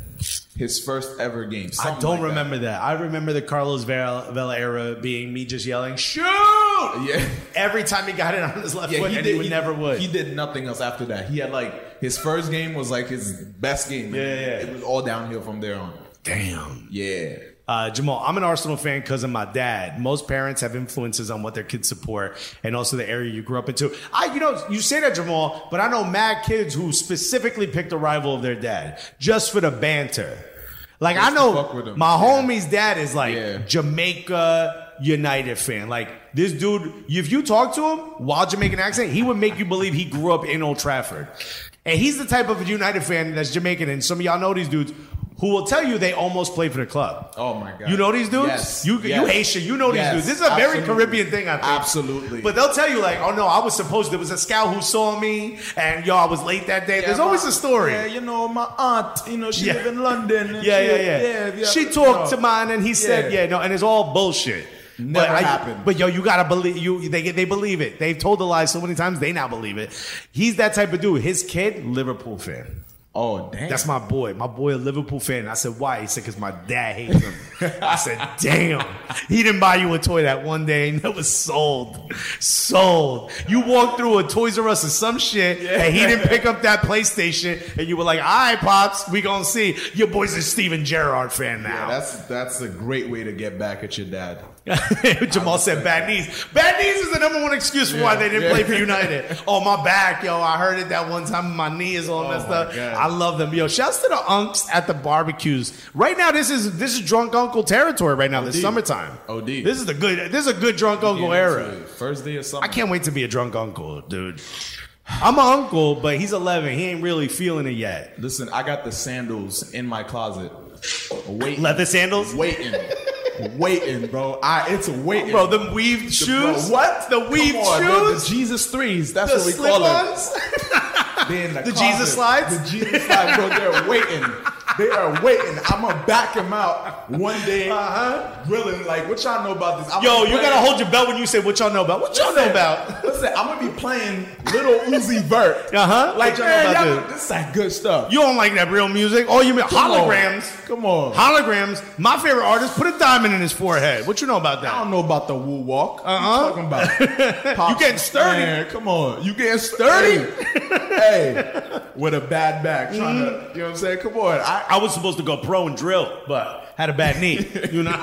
his first ever game.
I
something
don't
like that.
remember that. I remember the Carlos Vela, Vela era being me just yelling, shoot!
Yeah.
Every time he got it on his left
Yeah,
foot,
he
and
did,
he would never would.
He did nothing else after that. He had like his first game was like his best game.
Yeah, yeah.
It was all downhill from there on.
Damn.
Yeah.
Uh, Jamal, I'm an Arsenal fan because of my dad. Most parents have influences on what their kids support and also the area you grew up into. I, you know, you say that, Jamal, but I know mad kids who specifically picked a rival of their dad just for the banter. Like,
Just
I
to
know
fuck with 'em.
my
Yeah.
homie's dad is like
Yeah.
Jamaica United fan. Like, this dude, if you talk to him while Jamaican accent, he would make you believe he grew up in Old Trafford. And he's the type of United fan that's Jamaican, and some of y'all know these dudes who will tell you they almost played for the club.
Oh my god.
You know these dudes?
Yes.
You
Yes.
you Haitian, you know
Yes.
these dudes. This is a very
Absolutely.
Caribbean thing, I think.
Absolutely.
But they'll tell you like, oh no, I was supposed to. There was a scout who saw me, and yo, I was late that day.
Yeah,
There's always
my-
a story.
Yeah, you know, my aunt, you know, she
Yeah.
live in London. and
Yeah,
she,
yeah, yeah.
yeah.
She
you
talked
know.
to mine, and he said,
Yeah.
yeah, no, and it's all bullshit.
Never
but I-
happened.
But yo, you gotta believe you. They they believe it. They've told the lie so many times. They now believe it. He's that type of dude. His kid, Liverpool fan.
Oh damn.
That's my boy. My boy, a Liverpool fan. I said, why? He said, because my dad hates him. I said, damn. He didn't buy you a toy that one day and it was sold. Sold. You walked through a Toys R Us or some shit and he didn't pick up that PlayStation and you were like, all right, Pops, we gonna see. Your boy's a Steven Gerrard fan
Yeah,
now.
that's that's a great way to get back at your dad.
Jamal said bad knees. Bad knees is the number one excuse for why
Yeah,
they didn't
yeah.
play for United. Oh, my back, yo. I heard it that one time. My knee is all
Oh,
messed
my
up.
God.
I love them. Yo, shouts to the unks at the barbecues. Right now, this is this is drunk uncle territory right now. This
O D.
summertime.
O D.
This is the good this is a good drunk uncle
Get
era.
into it. First day of summer.
I can't wait to be a drunk uncle, dude. I'm an uncle, but he's eleven. He ain't really feeling it yet.
Listen, I got the sandals in my closet. Waiting.
Leather sandals?
Waiting. Waiting, bro. I it's waiting.
Bro, the weaved shoes?
Bro, what?
The weaved
Come on, bro,
shoes?
the Jesus threes. That's
The
what we
slip
call
ons?
it. They in the,
The
closet.
Jesus slides?
The Jesus slides, bro. They're waiting. They are waiting. I'm gonna back him out one day.
Uh-huh.
Grilling like, what y'all know about this? I'm
Yo,
gonna
you
play-
gotta hold your belt when you say what y'all know about. What y'all know
Listen,
about?
Listen, I'm gonna be playing Little Uzi Vert.
Uh-huh.
Like,
What y'all
man,
know about
y'all
this?
know, this is like good stuff.
You don't like that real music? Oh, you mean
Come on.
holograms?
Come on.
Holograms. My favorite artist put a diamond in his forehead. What you know about
I
that?
don't know about the woo walk.
Uh-huh.
What you talking about?
You getting sturdy.
Man, come on. You getting sturdy? Hey, with a bad back. Trying to, you know what I'm saying? Come on. I,
I was supposed to go pro and drill, but had a bad knee. You know,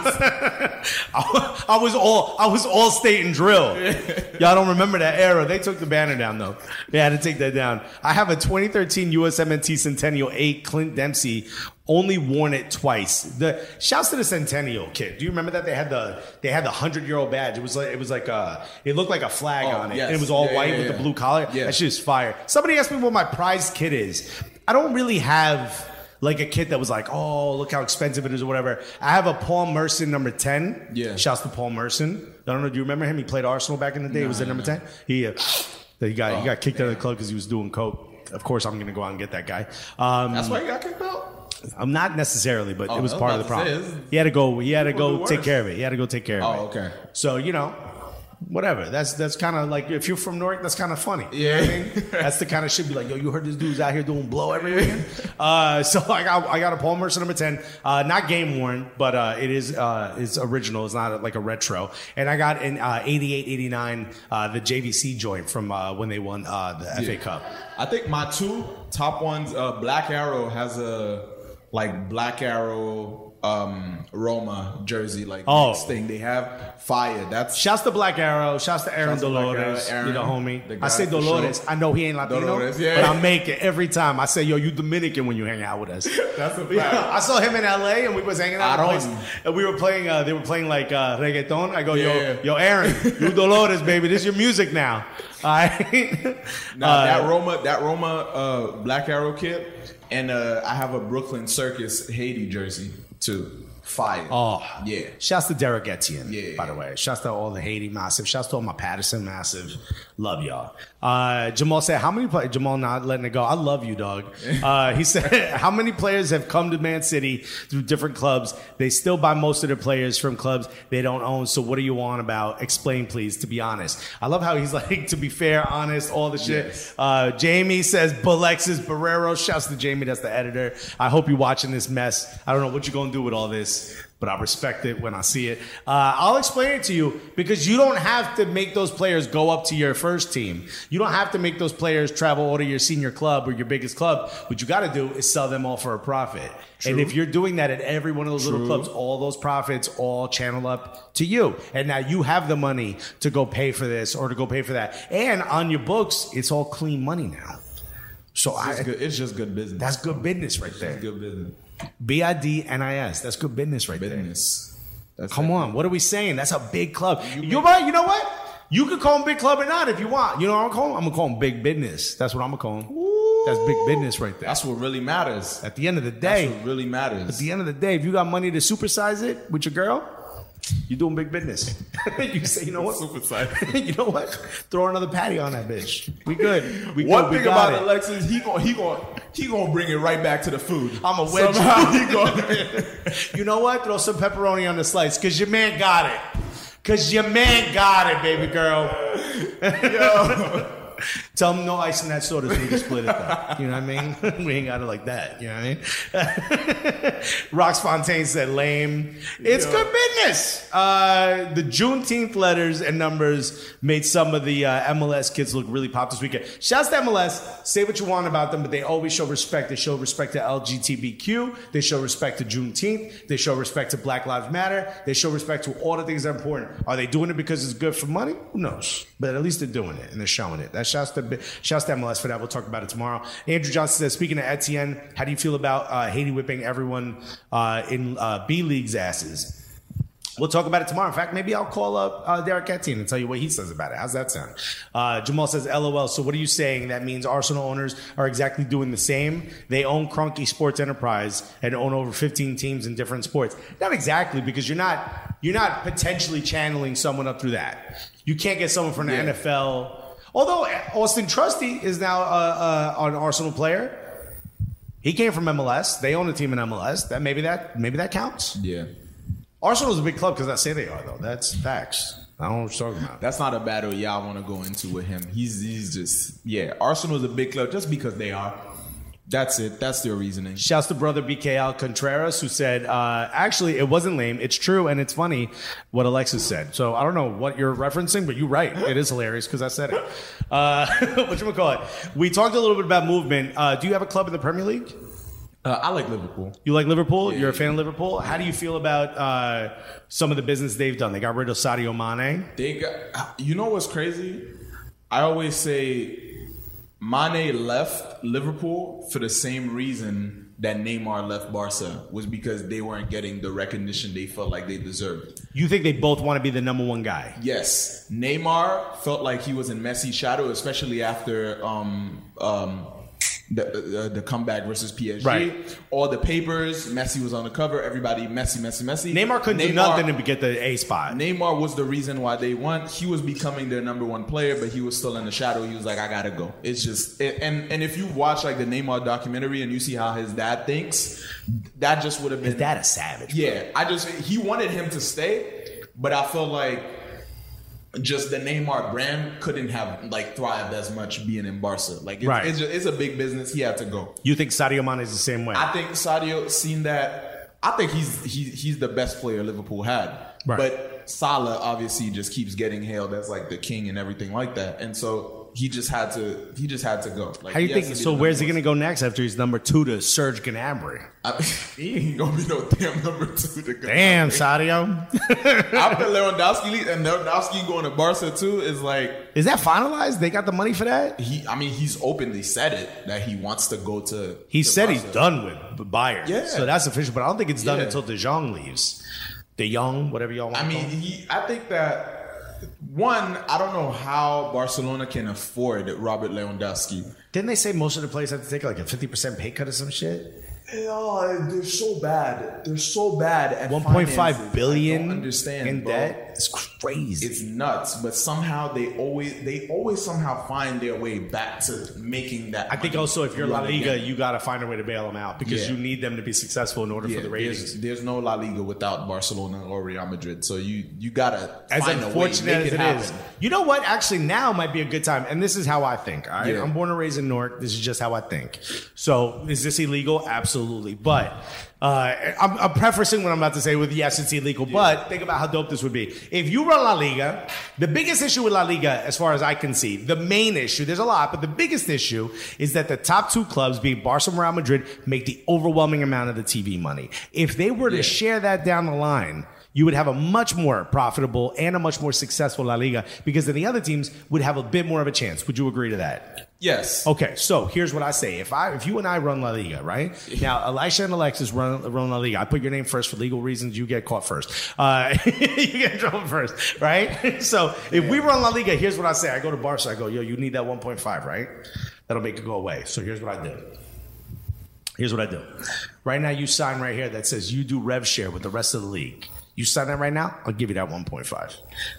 I, I was all I was all state and drill. Y'all don't remember that era? They took the banner down though. They had to take that down. I have a twenty thirteen U S M N T Centennial eight Clint Dempsey. Only worn it twice. The shouts to the Centennial kid. Do you remember that they had the they had the hundred year old badge? It was like it was like a it looked like a flag
Oh,
on it.
yes.
And it was all
Yeah,
white
yeah,
with
yeah.
the blue collar.
Yeah.
That shit is fire. Somebody asked me what my prized kit is. I don't really have like a kit that was like, oh, look how expensive it is or whatever. I have a Paul Merson number ten.
Yeah.
Shouts to Paul Merson. I don't know. Do you remember him? He played Arsenal back in the day. he was at number ten. He uh, he got he got kicked out of the club because he was doing coke. Of course, I'm gonna go out and get that guy. Um,
that's why you got kicked out?
I'm not necessarily, but
Oh,
it was
I was
part of the
about to
problem.
say, this-
He had to go. He had to
People do
go take
worse.
care of it. He had to go take care of it.
Oh, okay.
So you know, whatever. That's that's kind of like if you're from Newark, that's kind of funny.
Yeah.
You know what I mean? That's the kind of shit. Be like, yo, you heard this dude's out here doing blow every weekend. Uh, so I got I got a Paul Mercer number ten, uh, not game worn, but uh, it is uh, it's original. It's not like a retro. And I got in uh, eighty-eight, eighty-nine uh, the J V C joint from uh, when they won uh, the F A
Yeah.
Cup.
I think my two top ones, uh, Black Arrow has a like Black Arrow um, Roma jersey, like
Oh.
this thing they have. Fire. That's
Shouts to Black Arrow. Shouts to Aaron
Shouts to Black
Dolores.
Arrow, Aaron,
you the homie.
the
I
guy
say
for
Dolores.
sure.
I know he ain't Latino,
Dolores, yeah.
but I make it every time. I say, yo, you Dominican when you hang out with us.
That's a fact.
Yeah, I saw him in L A and we was hanging out.
I
in a
don't-
place, and we were playing. Uh, they were playing like uh, reggaeton. I go, yo,
Yeah.
yo, Aaron, you Dolores, baby. This is your music now. All right.
Now
Uh,
that Roma, that Roma uh, Black Arrow kid, and uh, I have a Brooklyn Circus Haiti jersey too. Fire.
Oh,
yeah.
Shouts to Derek Etienne,
Yeah.
by the way. Shouts to all the Haiti massive. Shouts to all my Patterson massive. Love y'all. Uh, Jamal said, how many players? Jamal not letting it go. I love you, dog. Uh, he said, how many players have come to Man City through different clubs? They still buy most of their players from clubs they don't own. So what do you want about? Explain, please, to be honest. I love how he's like, to be fair, honest, all the shit.
Yes.
Uh, Jamie says, Balexis Barrero. Shouts to Jamie. That's the editor. I hope you're watching this mess. I don't know what you're going to do with all this, but I respect it when I see it. Uh, I'll explain it to you because you don't have to make those players go up to your first team. You don't have to make those players travel all to your senior club or your biggest club. What you got to do is sell them all for a profit.
True.
And if you're doing that at every one of those little
True.
clubs, all those profits all channel up to you. And now you have the money to go pay for this or to go pay for that. And on your books, it's all clean money now. So
It's,
I,
good. It's just good business.
that's good business right
It's
there.
good business.
B I D N I S. That's good business right there.
Business. That's
Come
it.
on, what are we saying? That's a big club. You, right, you know what? You could call them big club or not if you want. You know what I'm calling? I'm gonna call them big business. That's what I'm gonna call them. That's big business right there.
That's what really matters.
At the end of the day,
That's what really matters.
at the end of the day, if you got money to supersize it with your girl, you're doing big business. You say, you know what?
Supersize.
You know what? Throw another patty on that bitch. We good. We
One
good. We
thing
got
about
it.
Alexis, he gon' he gon' he gonna bring it right back to the food.
I'm a wedge.
Somehow he gonna.
You know what? Throw some pepperoni on the slice because your man got it. Because your man got it, baby girl.
Yo.
Tell him no ice in that soda so we can split it though. You know what I mean? We ain't got it like that. You know what I mean? Rox Fontaine said lame. It's
Yo.
good business. Uh, the Juneteenth letters and numbers made some of the uh, M L S kids look really pop this weekend. Shouts to M L S. Say what you want about them, but they always show respect. They show respect to L G B T Q. They show respect to Juneteenth. They show respect to Black Lives Matter. They show respect to all the things that are important. Are they doing it because it's good for money? Who knows? But at least they're doing it and they're showing it. That's shouts to shouts to M L S for that. We'll talk about it tomorrow. Andrew Johnson says, speaking of Etienne, how do you feel about uh, Haiti whipping everyone uh, in uh, B League's asses? We'll talk about it tomorrow. In fact, maybe I'll call up uh, Derek Etienne and tell you what he says about it. How's that sound? Uh, Jamal says, L O L. So what are you saying? That means Arsenal owners are exactly doing the same. They own Cronky Sports Enterprise and own over fifteen teams in different sports. Not exactly, because you're not you're not potentially channeling someone up through that. You can't get someone from the
Yeah.
N F L. Although Austin Trusty is now uh, uh, an Arsenal player. He came from M L S. They own a team in M L S. That maybe that maybe that counts.
Yeah.
Arsenal's a big club because I say they are, though. That's facts. I don't know what you're talking about.
That's not a battle y'all want to go into with him. He's he's just yeah. Arsenal is a big club just because they are. That's it. That's their reasoning.
Shouts to brother B K L Contreras, who said, uh, actually, it wasn't lame. It's true, and it's funny what Alexis said. So I don't know what you're referencing, but you're right. It is hilarious because I said it. Uh, whatchamacallit? We talked a little bit about movement. Uh, do you have a club in the Premier League?
Uh, I like Liverpool.
You like Liverpool?
Yeah,
You're a
yeah.
fan of Liverpool? How do you feel about uh, some of the business they've done? They got rid of Sadio Mane.
They got. You know what's crazy? I always say Mane left Liverpool for the same reason that Neymar left Barca, was because they weren't getting the recognition they felt like they deserved.
You think they both want to be the number one guy?
Yes, Neymar felt like he was in Messi's shadow, especially after um, um, the, the the comeback versus P S G.
Right.
All the papers, Messi was on the cover. Everybody, Messi, Messi, Messi.
Neymar couldn't do nothing to get the A spot.
Neymar was the reason why they won. He was becoming their number one player, but he was still in the shadow. He was like, I gotta go. It's just, it, and and if you watch like the Neymar documentary and you see how his dad thinks, that just would have been
His dad a savage. bro.
yeah, I just he wanted him to stay, but I felt like just the Neymar brand couldn't have like thrived as much being in Barca. Like it's,
Right.
it's, just, it's a big business. He had to go.
You think Sadio Mane is the same way?
I think Sadio seen that. I think he's he's he's the best player Liverpool had.
Right.
But Salah obviously just keeps getting hailed as like the king and everything like that. And so he just had to. He just had to go. Like,
How you
he
think?
has to be
So
the
where's he
number
going to go next after he's number two to Serge Gnabry?
I, he ain't gonna be no damn number two. To go.
Damn, Sadio.
After Lewandowski leave, and Lewandowski going to Barca too is like.
Is that finalized? They got the money for that?
He, I mean, he's openly said it that he wants to go to.
He
to
said
Barca.
he's done with Bayern.
Yeah.
So that's official, but I don't think it's done
Yeah.
until De Jong leaves. De Jong, whatever y'all want
I
to
mean,
call him.
he. I think that one. I don't know how Barcelona can afford Robert Lewandowski.
Didn't they say most of the players have to take like a fifty percent pay cut or some shit?
Oh, they're so bad. They're so bad at
one point five
finances.
billion
I don't understand,
in
bro.
debt? It's crazy.
It's nuts, but somehow they always they always somehow find their way back to making that.
I think
money
also if you're La
run
Liga,
again.
you got to find a way to bail them out because
Yeah.
you need them to be successful in order
Yeah,
for the Raiders.
there's, there's no La Liga without Barcelona or Real Madrid, so you you gotta
As
find a way,
unfortunate
make
as
it
it is,
happen.
you know what? Actually, now might be a good time, and this is how I think. All right,
Yeah.
I'm born and raised in Newark. This is just how I think. So, is this illegal? Absolutely, but uh, I'm, I'm prefacing what I'm about to say with yes, it's illegal. But think about how dope this would be if you run La Liga. The biggest issue with La Liga, as far as I can see, the main issue, there's a lot, but the biggest issue is that the top two clubs, being Barca and Real Madrid, make the overwhelming amount of the T V money. If they were to
Yeah.
share that down the line, you would have a much more profitable and a much more successful La Liga because then the other teams would have a bit more of a chance. Would you agree to that?
Yes.
Okay, so here's what I say. If I, if you and I run La Liga, right? Now, Elisha and Alexis run, run La Liga. I put your name first for legal reasons. You get caught first. Uh, you get in trouble first, right? So if we run La Liga, here's what I say. I go to Barca. I go, yo, you need that one point five, right? That'll make it go away. So here's what I do. Here's what I do. Right now, you sign right here that says you do rev share with the rest of the league. You sign that right now, I'll give you that one point five.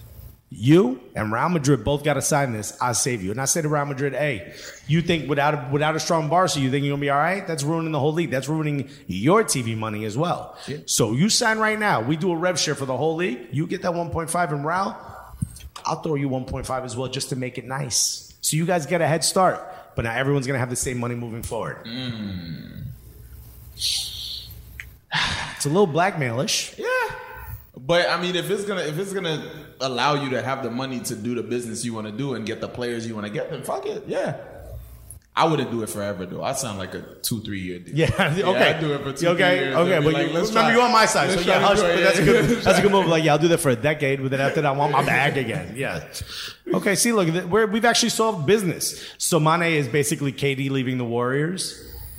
You and Real Madrid both got to sign this. I'll save you. And I say to Real Madrid, hey, you think without a, without a strong Barca, you think you're going to be all right? That's ruining the whole league. That's ruining your T V money as well.
Yeah.
So you sign right now. We do a rev share for the whole league. You get that one point five in Real. I'll throw you one point five as well just to make it nice. So you guys get a head start. But now everyone's going to have the same money moving forward.
Mm.
It's a little blackmailish.
Yeah. But I mean, if it's gonna if it's gonna allow you to have the money to do the business you want to do and get the players you want to get, then fuck it. Yeah. I wouldn't do it forever though. I sound like a two three year deal.
Yeah, okay.
I'd do it for two,
okay,
three years.
okay,
I'd be
but
like,
you,
let's
remember
try-
you're on my side, so
let's
yeah,
try to
hush,
do it,
but that's a
yeah.
good, that's a good move. Like, yeah, I'll do that for a decade, but then after that, I want my bag again. Yeah. Okay, see, look, th- we're, we've actually solved business. So Mane is basically K D leaving the Warriors,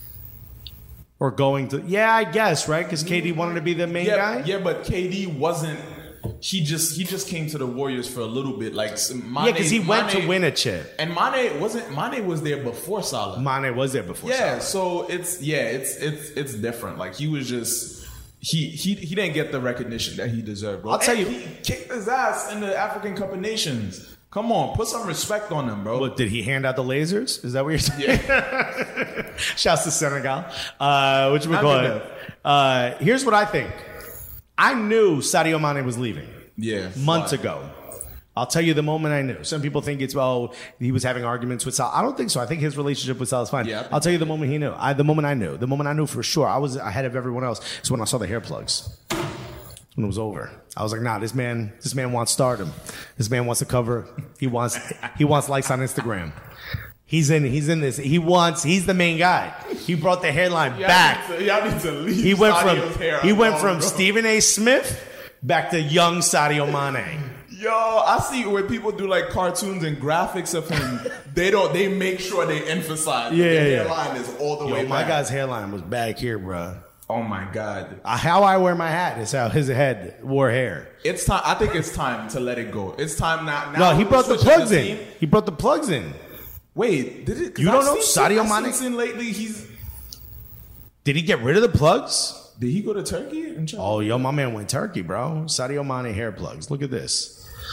or going to? Yeah, I guess right, because K D wanted to be the main
Yeah,
guy.
yeah, but K D wasn't. He just he just came to the Warriors for a little bit, like Mane,
Yeah, because he went
Mane-
to win a chip.
And Mane wasn't. Mane was there before Salah.
Mane was there before.
Yeah,
Salah.
so it's yeah, it's it's it's different. Like he was just he he he didn't get the recognition that he deserved, bro.
I'll tell
And
you-
he kicked his ass in the African Cup of Nations. Come on, put some respect on him, bro.
What, did he hand out the lasers? Is that what you're saying? Yeah. Shouts to Senegal. Uh, which we
Not
call
good
it. Uh, here's what I think. I knew Sadio Mane was leaving.
Yeah,
Months
why?
ago. I'll tell you the moment I knew. Some people think it's, well, he was having arguments with Sal. I don't think so. I think his relationship with Sal is fine.
Yeah, I think
I'll tell you the moment he knew. I, the moment I knew. The moment I knew for sure. I was ahead of everyone else. Is when I saw the hair plugs. When it was over. I was like, nah, this man, this man wants stardom. This man wants to cover. He wants, he wants likes on Instagram. He's in, he's in this. He wants, he's the main guy. He brought the hairline
Y'all
back.
need to- Y'all need to leave.
He went
Sadio's
from,
hair
he went
alone,
from
bro.
Stephen A. Smith back to young Sadio Mane.
Yo, I see when people do like cartoons and graphics of him, they don't. They make sure they emphasize.
Yeah,
that
yeah,
the
yeah.
hairline is all the
Yo,
way
my
back.
guy's hairline was back here, bro.
Oh my god.
How I wear my hat is how his head wore hair.
It's time. I think it's time to let it go. It's time now. now
No, he
we're
brought the
switching
plugs in.
team.
He brought the plugs in.
Wait, did it? 'cause
You don't
I've
know
seen-
Sadio
I've
Mane?
seen lately. He's
Did he get rid of the plugs?
did he go to Turkey? And try-
Oh, yo, my man went Turkey, bro. Sadio Mane hair plugs. Look at this.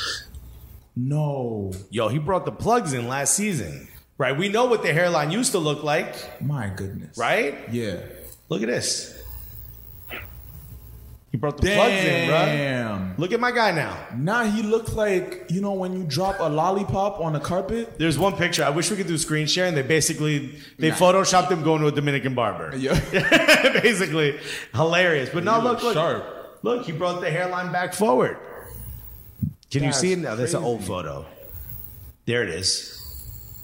no,
Yo, he brought the plugs in last season. Right? We know what the hairline used to look like,
my goodness.
right?
Yeah.
Look at this. He brought the plugs in, bro.
Damn.
Look at my guy now.
Now he looked like, you know, when you drop a lollipop on a carpet.
There's one picture. I wish we could do screen sharing. They basically they
Nah.
photoshopped him going to a Dominican barber.
Yeah.
Basically, hilarious. But no,
He
look,
looks
look,
sharp.
look. He brought the hairline back forward. Can you
That's
see it now? That's an
crazy.
old photo. There it is.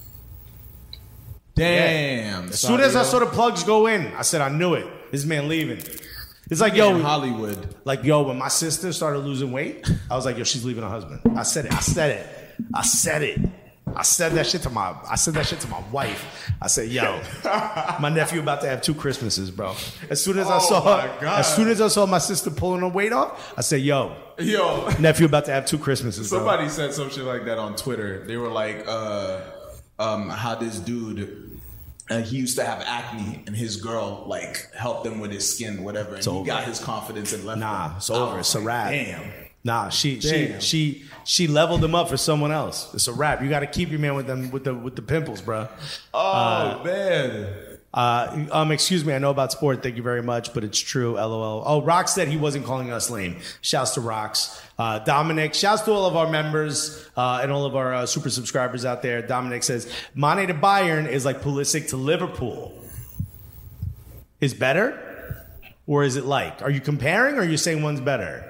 Damn.
As soon as I saw the plugs go in, I said, I knew it. This man leaving. It's like, yo,
in Hollywood.
Like, yo, when my sister started losing weight, I was like, yo, she's leaving her husband. I said it. I said it. I said it. I said that shit to my. I said that shit to my wife. I said, yo, my nephew about to have two Christmases, bro. As soon as I
Oh
saw,
my God.
as soon as I saw my sister pulling her weight off, I said, yo,
Yo.
nephew about to have two Christmases.
Somebody
bro.
said some shit like that on Twitter. They were like, uh, um, how this dude, uh, he used to have acne, and his girl like helped him with his skin, whatever. And he
over.
got his confidence and left
Nah,
him.
it's over.
I was
It's a
like,
wrap.
Damn.
Nah, she
Damn.
she she she leveled him up for someone else. It's a wrap. You got to keep your man with them with the with the pimples, bro.
Oh man.
Uh, um, excuse me, I know about sport. Thank you very much, but it's true. LOL. Oh, Rox said he wasn't calling us lame. Shouts to Rox. Uh, Dominic, shouts to all of our members uh, and all of our uh, super subscribers out there. Dominic says Mane to Bayern is like Pulisic to Liverpool. Is better, or is it like? Are you comparing, or are you saying one's better?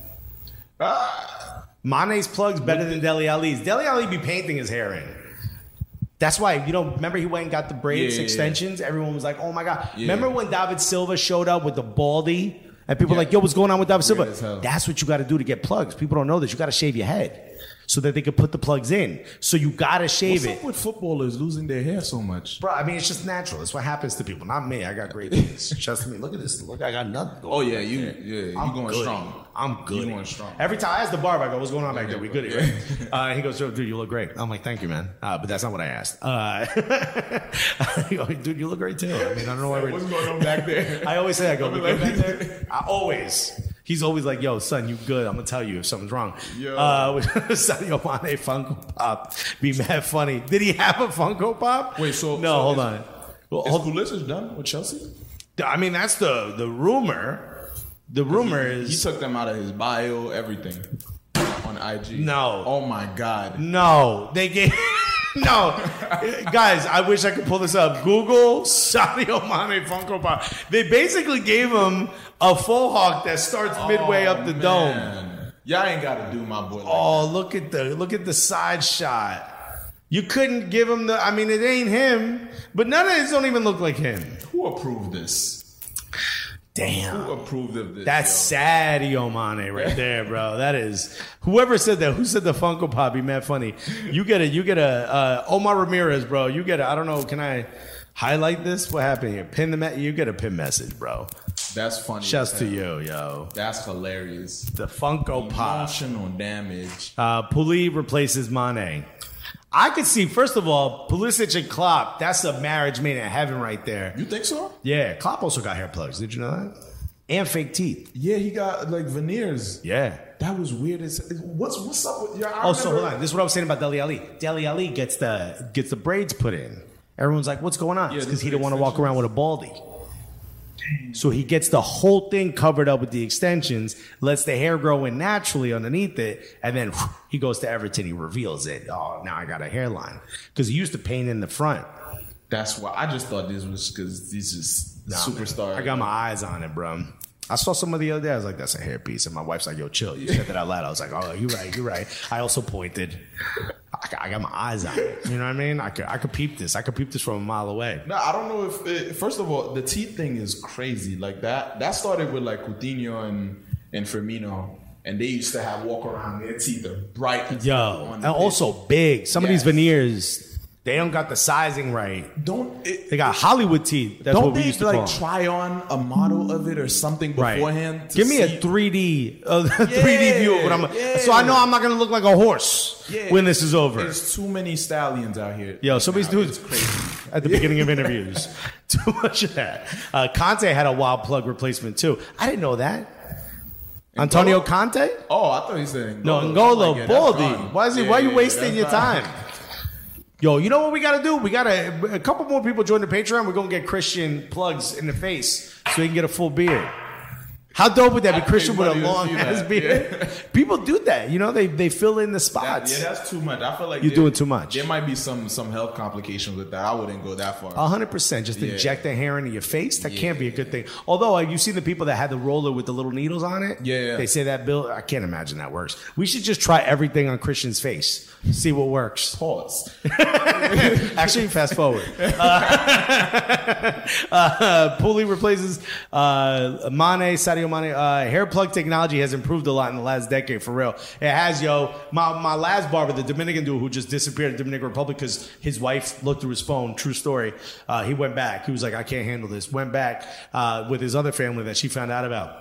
Ah.
Mane's plugs better than Dele Alli's. Dele Alli be painting his hair in. That's why, you know, remember he went and got the braids,
Yeah, yeah,
extensions?
yeah.
Everyone was like, oh my God.
Yeah.
Remember when David Silva showed up with the baldy? And people were
Yeah.
like, yo, what's going on with David
Weird as
Silva?
hell.
That's what you got to do to get plugs. People don't know this. You got to shave your head so that they could put the plugs in. So you got to shave
What's
it.
up with footballers losing their hair so much?
Bro, I mean, it's just natural. It's what happens to people. Not me. I got great things. Trust me. Look at this. Look, I got nothing going
Oh
on
yeah,
back
you
there.
yeah, you
I'm
going
good.
strong.
I'm good.
You going strong.
Every time I ask the barber, I go, what's going on back there? We good?
Yeah.
Right? Uh, he goes, dude, you look great. I'm like, thank you, man. Uh, but that's not what I asked. Uh, I go, dude, you look great too. I mean, I don't know why we're...
What's going on back there?
I always say, I go,
I
we
mean,
good
like-
back there? I always... He's always like, yo, son, you good. I'm going to tell you if something's wrong.
Yo.
Uh, Sadio Mane Funko Pop. Be mad funny. Did he have a Funko Pop?
Wait, so-
No,
so
hold
is-
on. Well,
Is
hold,
Pulisic done with Chelsea?
I mean, that's the, the rumor. The rumor
He
is...
took them out of his bio, everything on I G.
No.
Oh my God.
No, they gave... No, guys, I wish I could pull this up. Google Sadio Mane Funko Pop. They basically gave him a faux hawk that starts midway up the dome.
Man. Y'all ain't got to do my boy like
Oh, look at the look at the side shot. You couldn't give him the. I mean, it ain't him, but none of these don't even look like him.
that. Who approved this?
Damn.
Who approved of this?
That's
yo?
Sadio Mane right there, bro. That is whoever said that. Who said the Funko Pop? Be mad funny. You get a, you get a uh, Omar Ramirez, bro. You get a. I don't know. Can I highlight this? What happened here? Pin the me- You get a pin message, bro.
That's funny.
Shouts
as
to
hell.
you, yo.
That's hilarious.
The Funko Pop.
Emotional damage.
Uh, Puli replaces Mane. I could see, first of all, Pulisic and Klopp. That's a marriage made in heaven right there.
You think so?
Yeah, Klopp also got hair plugs. Did you know that? And fake teeth.
Yeah, he got like veneers.
Yeah.
That was weird. As, what's what's up with your?
Oh, so hold on. This is what I was saying about Dele Alli. Dele Alli gets the gets the braids put in. Everyone's like, "What's going on?"
Yeah,
It's because
the
he didn't want to walk
extensions.
around with a baldy. So he gets the whole thing covered up with the extensions, lets the hair grow in naturally underneath it, and then whew, he goes to Everton. He reveals it. Oh, now I got a hairline because he used to paint in the front.
That's why I just thought this was because this is
Nah,
superstar.
man. I got my eyes on it, bro. I saw someone the other day. I was like, "That's a hairpiece," and my wife's like, "Yo, chill." You said that out loud. I was like, "Oh, you're right. You're right." I also pointed. I got, I got my eyes on it. You know what I mean? I could I could peep this. I could peep this from a mile away.
No, I don't know if. It, first of all, the teeth thing is crazy. Like that. That started with like Coutinho and and Firmino, and they used to have walk around. Their teeth are bright. as hell
Yo,
on
and
the
also big. Some of these
Yes.
veneers, they don't got the sizing right.
pitch. Don't. It,
They got Hollywood teeth. That's
don't
what we
they
used to
like
call them.
try on a model of it or something
Right.
beforehand? to
Give me
see-
a three D, uh, three D view of what I'm.
Yeah.
So I know I'm not gonna look like a horse
Yeah.
when this is over.
There's too many stallions out here.
Yo, some of these
now.
dudes
It's crazy.
at the beginning of interviews. Too much of that. Uh, Conte had a wild plug replacement too. I didn't know that. Antonio Conte?
Oh, I thought he said N'Golo.
No,
I'm
N'Golo,
like, yeah, that's
Baldy.
gone.
Why is he?
Yeah,
why are you
yeah,
wasting
that's
your
gone.
time? Yo, you know what we got to do? We got to a couple more people join the Patreon. We're gonna get Christian plugs in the face so he can get a full beard. How dope would that be?
I'd
Christian
pay
with a
money to
long
see
ass
that,
beard.
yeah.
People do that. You know, they they fill in the
That-
spots.
yeah, that's too much. I feel like
You're
there-
doing too much.
There might be some some health complications with that. I wouldn't go that far.
A hundred percent. Just
Yeah.
inject the hair into your face. That can't be a
Yeah.
good thing. Although uh, you see the people that had the roller with the little needles on it.
Yeah, yeah.
They say that bill. I can't imagine that works. We should just try everything on Christian's face. See what works.
Pause.
Actually, fast forward. Uh, uh, Pooley replaces uh, Mane, Sadio Mane. Uh, hair plug technology has improved a lot in the last decade, for real. It has, yo. My, my last barber, the Dominican dude who just disappeared in the Dominican Republic because his wife looked through his phone, true story. Uh, he went back. He was like, I can't handle this. Went back uh, with his other family that she found out about.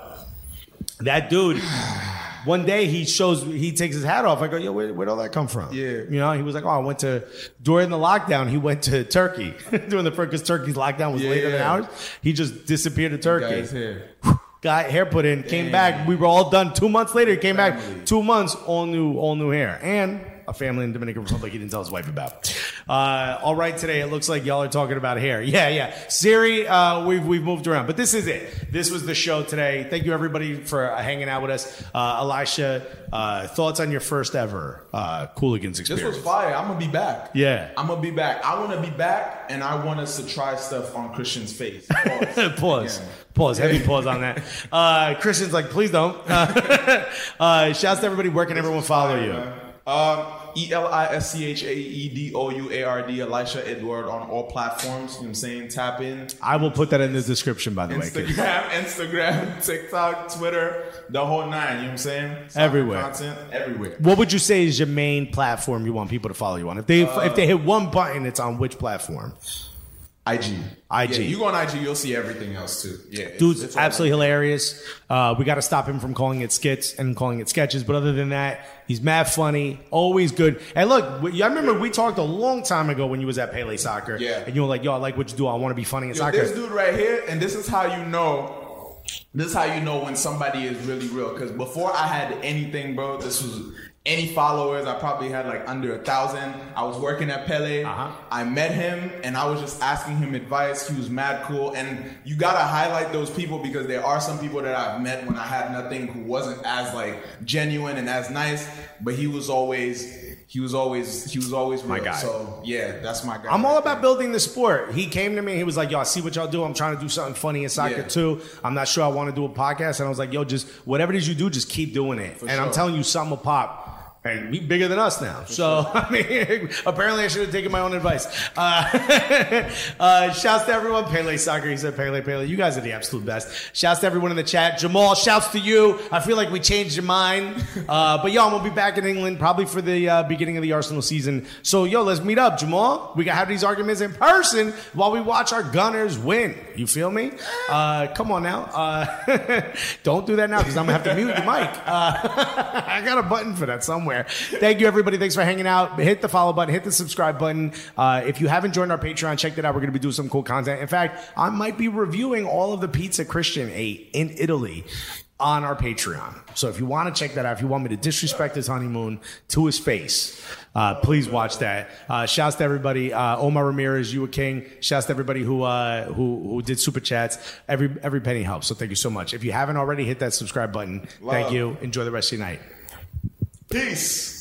That dude... One day he shows, he takes his hat off. I go, yo, where, where'd all that come from?
Yeah.
You know, he was like, oh, I went to, during the lockdown, he went to Turkey. during the first, because Turkey's lockdown was
Yeah.
later than ours. He just disappeared to Turkey.
Guys here.
Got hair put in, came
Damn.
back. We were all done. Two months later, he came
Family.
back. Two months, all new, all new hair. And a family in the Dominican Republic he didn't tell his wife about. Uh, all right, today it looks like y'all are talking about hair. Yeah, yeah. Siri, uh, we've we've moved around, but this is it. This was the show today. Thank you everybody for uh, hanging out with us. Uh, Elisha, uh, thoughts on your first ever uh, Cooligans
This
experience?
was fire. I'm gonna be back.
Yeah.
I'm gonna be back. I want to be back, and I want us to try stuff on Christian's face. Pause.
Pause.
Again.
Pause. Heavy pause on that. Uh, Christian's like, please don't. Uh, uh, shouts to everybody. Where can everyone follow you?
Um, E L I S C H A E D O U A R D, Elisha Edward on all platforms. You know what I'm saying? Tap in.
I will put that in the description, by the way. kids.
Instagram, Instagram, TikTok, Twitter, the whole nine. You know what I'm saying? Soccer
Everywhere.
Content, everywhere.
What would you say is your main platform you want people to follow you on? If they if they hit one button, it's on which platform?
I G.
I G.
Yeah, you go on I G, you'll see everything else too. Yeah. it's-
Dude's
it's all
absolutely
right.
hilarious. Uh, we got to stop him from calling it skits and calling it sketches. But other than that, he's mad funny, always good. And look, we- I remember we talked a long time ago when you was at Pele Soccer.
Yeah.
And you were like, yo, I like what you do. I want to be funny in
Yo,
soccer.
this dude right here, and this is how you know. This is how you know when somebody is really real. Because before I had anything, bro, this was any followers. I probably had like under a thousand. I was working at Pele.
Uh-huh.
I met him, and I was just asking him advice. He was mad cool, and you gotta highlight those people because there are some people that I've met when I had nothing who wasn't as like genuine and as nice, but he was always. He was always he was always real.
My guy.
So yeah, that's my guy.
I'm all
right
about
there.
building the sport. He came to me. He was like, yo, I see what y'all do. I'm trying to do something funny in soccer
Yeah.
too. I'm not sure I want to do a podcast. And I was like, yo, just whatever it is you do, just keep doing it. and I'm
sure.
telling you, something will pop. And be bigger than us now. So, I mean, apparently I should have taken my own advice. Uh, uh, shouts to everyone. Pele Soccer, he said Pele, Pele. You guys are the absolute best. Shouts to everyone in the chat. Jamal, shouts to you. I feel like we changed your mind. Uh, but, yo, I'm going to be back in England probably for the uh, beginning of the Arsenal season. So, yo, let's meet up, Jamal. We got to have these arguments in person while we watch our Gunners win. You feel me? Uh, come on now. Uh, don't do that now because I'm going to have to mute the mic. Uh, I got a button for that somewhere. Thank you, everybody. Thanks for hanging out. Hit the follow button. Hit the subscribe button. Uh, if you haven't joined our Patreon, check that out. We're going to be doing some cool content. In fact, I might be reviewing all of the pizza Christian ate in Italy on our Patreon. So if you want to check that out, if you want me to disrespect his honeymoon to his face, uh, please watch that. Uh, shouts to everybody. Uh, Omar Ramirez, you a king. Shouts to everybody who uh, who who did super chats. Every every penny helps. So thank you so much. If you haven't already, hit that subscribe button. Thank
Love.
you. Enjoy the rest of your night.
Peace.